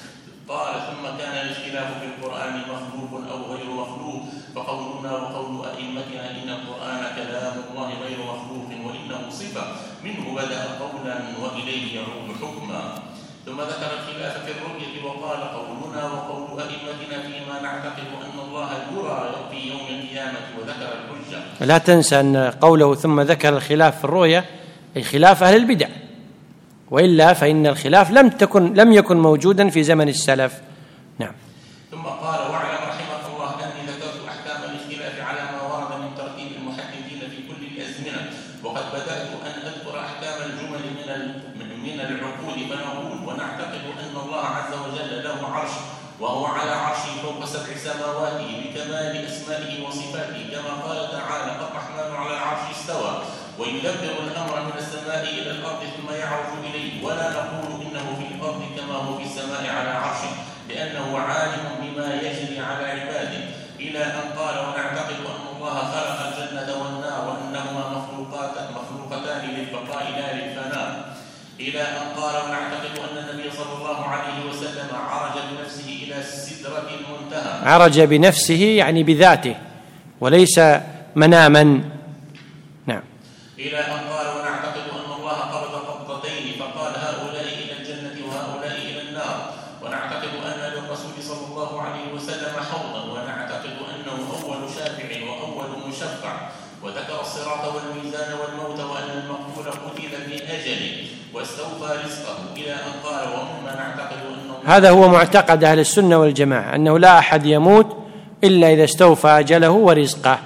قال ثم كان الاختلاف في القرآن مخلوق أو غير مخلوق، فقولنا وقول أئمتنا إن القرآن كلام الله غير مخلوق وإنه صفة منه بدأ قولا وإليه يعود حكما. ثم ذكر الخلاف في الرؤية وقال قولنا وقول أئمتنا فيما نعتقد أن الله يرى في يوم القيامة، وذكر الحجة. لا تنسى أن قوله ثم ذكر الخلاف في الرؤية أي خلاف أهل البدع، وإلا فإن الخلاف لم تكن لم يكن موجودا في زمن السلف. نعم. ثم قال واعلم رحمك الله أني ذكرت أحكام الاختلاف على ما ورد من ترتيب المحدثين في كل الأزمنة، وقد بدأت أن أذكر أحكام الجمل من من العقول، فنقول ونعتقد أن الله عز وجل له عرش، وهو على عرشه فوق سبع سماواته بكمال أسمائه وصفاته، كما قال تعالى الرحمن على العرش استوى، ويدبر الأمر من السماء إلى الأرض ثم يعرج إليه، ولا نقول إنه في الأرض كما هو في السماء على عرشه، لأنه عالم بما يجري على عباده، إلى أن قال ونعتقد أن الله خلق الجنة والنار وأنهما مخلوقات مخلوقتان للبقاء لا للفناء، إلى أن قال ونعتقد أن النبي صلى الله عليه وسلم عرج بنفسه إلى السدرة المنتهى. عرج بنفسه يعني بذاته وليس مناما. نعم. إلى أن قال ونعتقد أن الله قبض قبضتين فقال هؤلاء إلى الجنة وهؤلاء إلى النار، ونعتقد أن للرسول صلى الله عليه وسلم حوضا، ونعتقد أنه أول شافع وأول مشفع، وذكر الصراط والميزان والموت وأن المقتول قتل بأجله واستوفى رزقه، إلى أن قال ومما نعتقد أنه هذا هو معتقد أهل السنة والجماعة، أنه لا أحد يموت إلا إذا استوفى أجله ورزقه.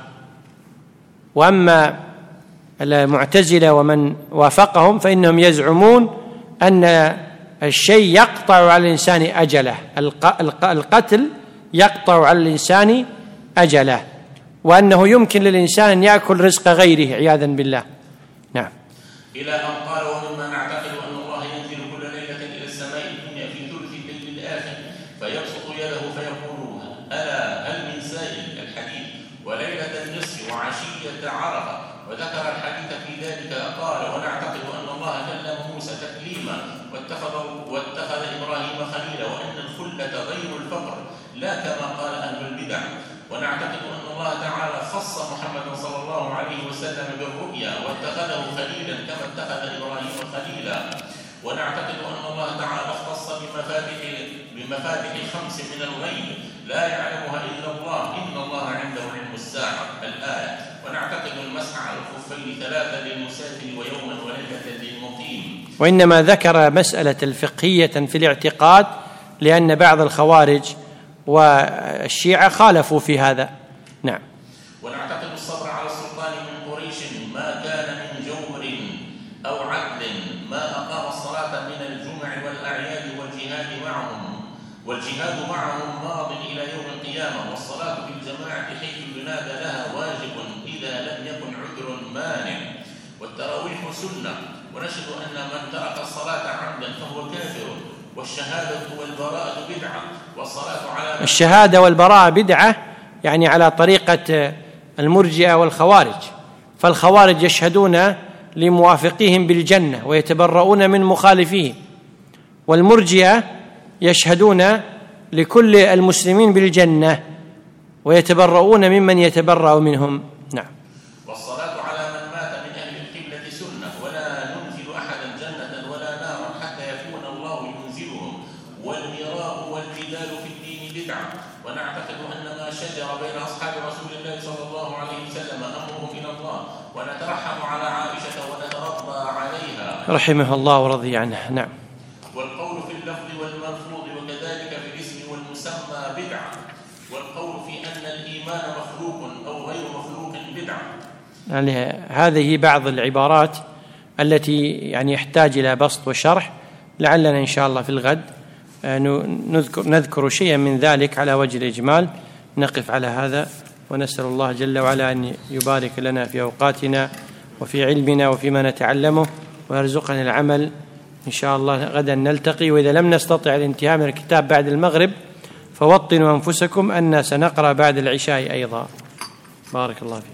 وأما المعتزلة ومن وافقهم فإنهم يزعمون أن الشيء يقطع على الإنسان أجله، القتل يقطع على الإنسان أجله، وأنه يمكن للإنسان أن يأكل رزق غيره عياذا بالله. نعم. إلى أن قال ومما نعتقد أن الله ينزل كل ليلة إلى السماء الدنيا في ثلث الليل الآخر فيبسط يده فيقول ألا هل من سائل الحديث، وليلة النصف وعشية عرفة، وذكر الحديث في ذلك قال ونعتقد أن الله كلم موسى تكليما واتخذ, واتخذ إبراهيم خليلا، وأن الخلة غير الفقر لا كما قال أهل البدع، ونعتقد أن الله تعالى خص محمد صلى الله عليه وسلم بالرؤيا واتخذه خليلا كما اتخذ إبراهيم خليلا، ونعتقد أن الله تعالى اختص بمفاتح بمفاتح خمس من الغيب لا يعلمها إلا الله، إن الله عنده علم الساعة الآية، ونعتقد المسح على الخفين ثلاثة للمسافر ويوما وليلة للمقيم. وإنما ذكر مسألة الفقهية في الاعتقاد لأن بعض الخوارج والشيعة خالفوا في هذا. نعم. ونعتقد الصبر على السلطان من قريش ما كان من جور أو عدل ما أقام الصلاة من الجمع والأعياد والجهاد معهم والجهاد معهم ماض إلى يوم القيامة، والصلاة في الجماعة حيث ينادى لها واجب إذا لم يكن عذر مانع، والتراويح سنة، ونشهد أن من ترك الصلاة عمدا فهو كافر، والشهادة والبراءة بدعة، والصلاة على الشهادة والبراءة بدعة يعني على طريقة المرجئة والخوارج، فالخوارج يشهدون لموافقيهم بالجنة ويتبرؤون من مخالفيهم، والمرجئة يشهدون لكل المسلمين بالجنة ويتبرؤون ممن يتبرأ منهم. نعم. والصلاة على من مات من أهل القبلة سنة، ولا ننزل أحدا جنة ولا نارا حتى يكون الله ينزلهم، والمراء والجدال في الدين بدعة، ونعتقد أن ما شجر بين أصحاب رسول الله صلى الله عليه وسلم أمرهم إلى الله، ونترحم على عائشة ونترضى عليها رحمه الله ورضي عنه. نعم. والقول في اللفظ والملفوظ وكذلك في الاسم والمسمى بدعة، والقول في أن الإيمان مخلوق أو غير مخلوق بدعة. يعني هذه بعض العبارات التي يعني يحتاج إلى بسط وشرح، لعلنا إن شاء الله في الغد نذكر, نذكر شيئا من ذلك على وجه الإجمال. نقف على هذا ونسأل الله جل وعلا أن يبارك لنا في أوقاتنا وفي علمنا وفيما نتعلمه، ويرزقنا العمل إن شاء الله. غدا نلتقي، وإذا لم نستطع الانتهاء من الكتاب بعد المغرب فوطنوا أنفسكم أن سنقرأ بعد العشاء أيضا. بارك الله فيك.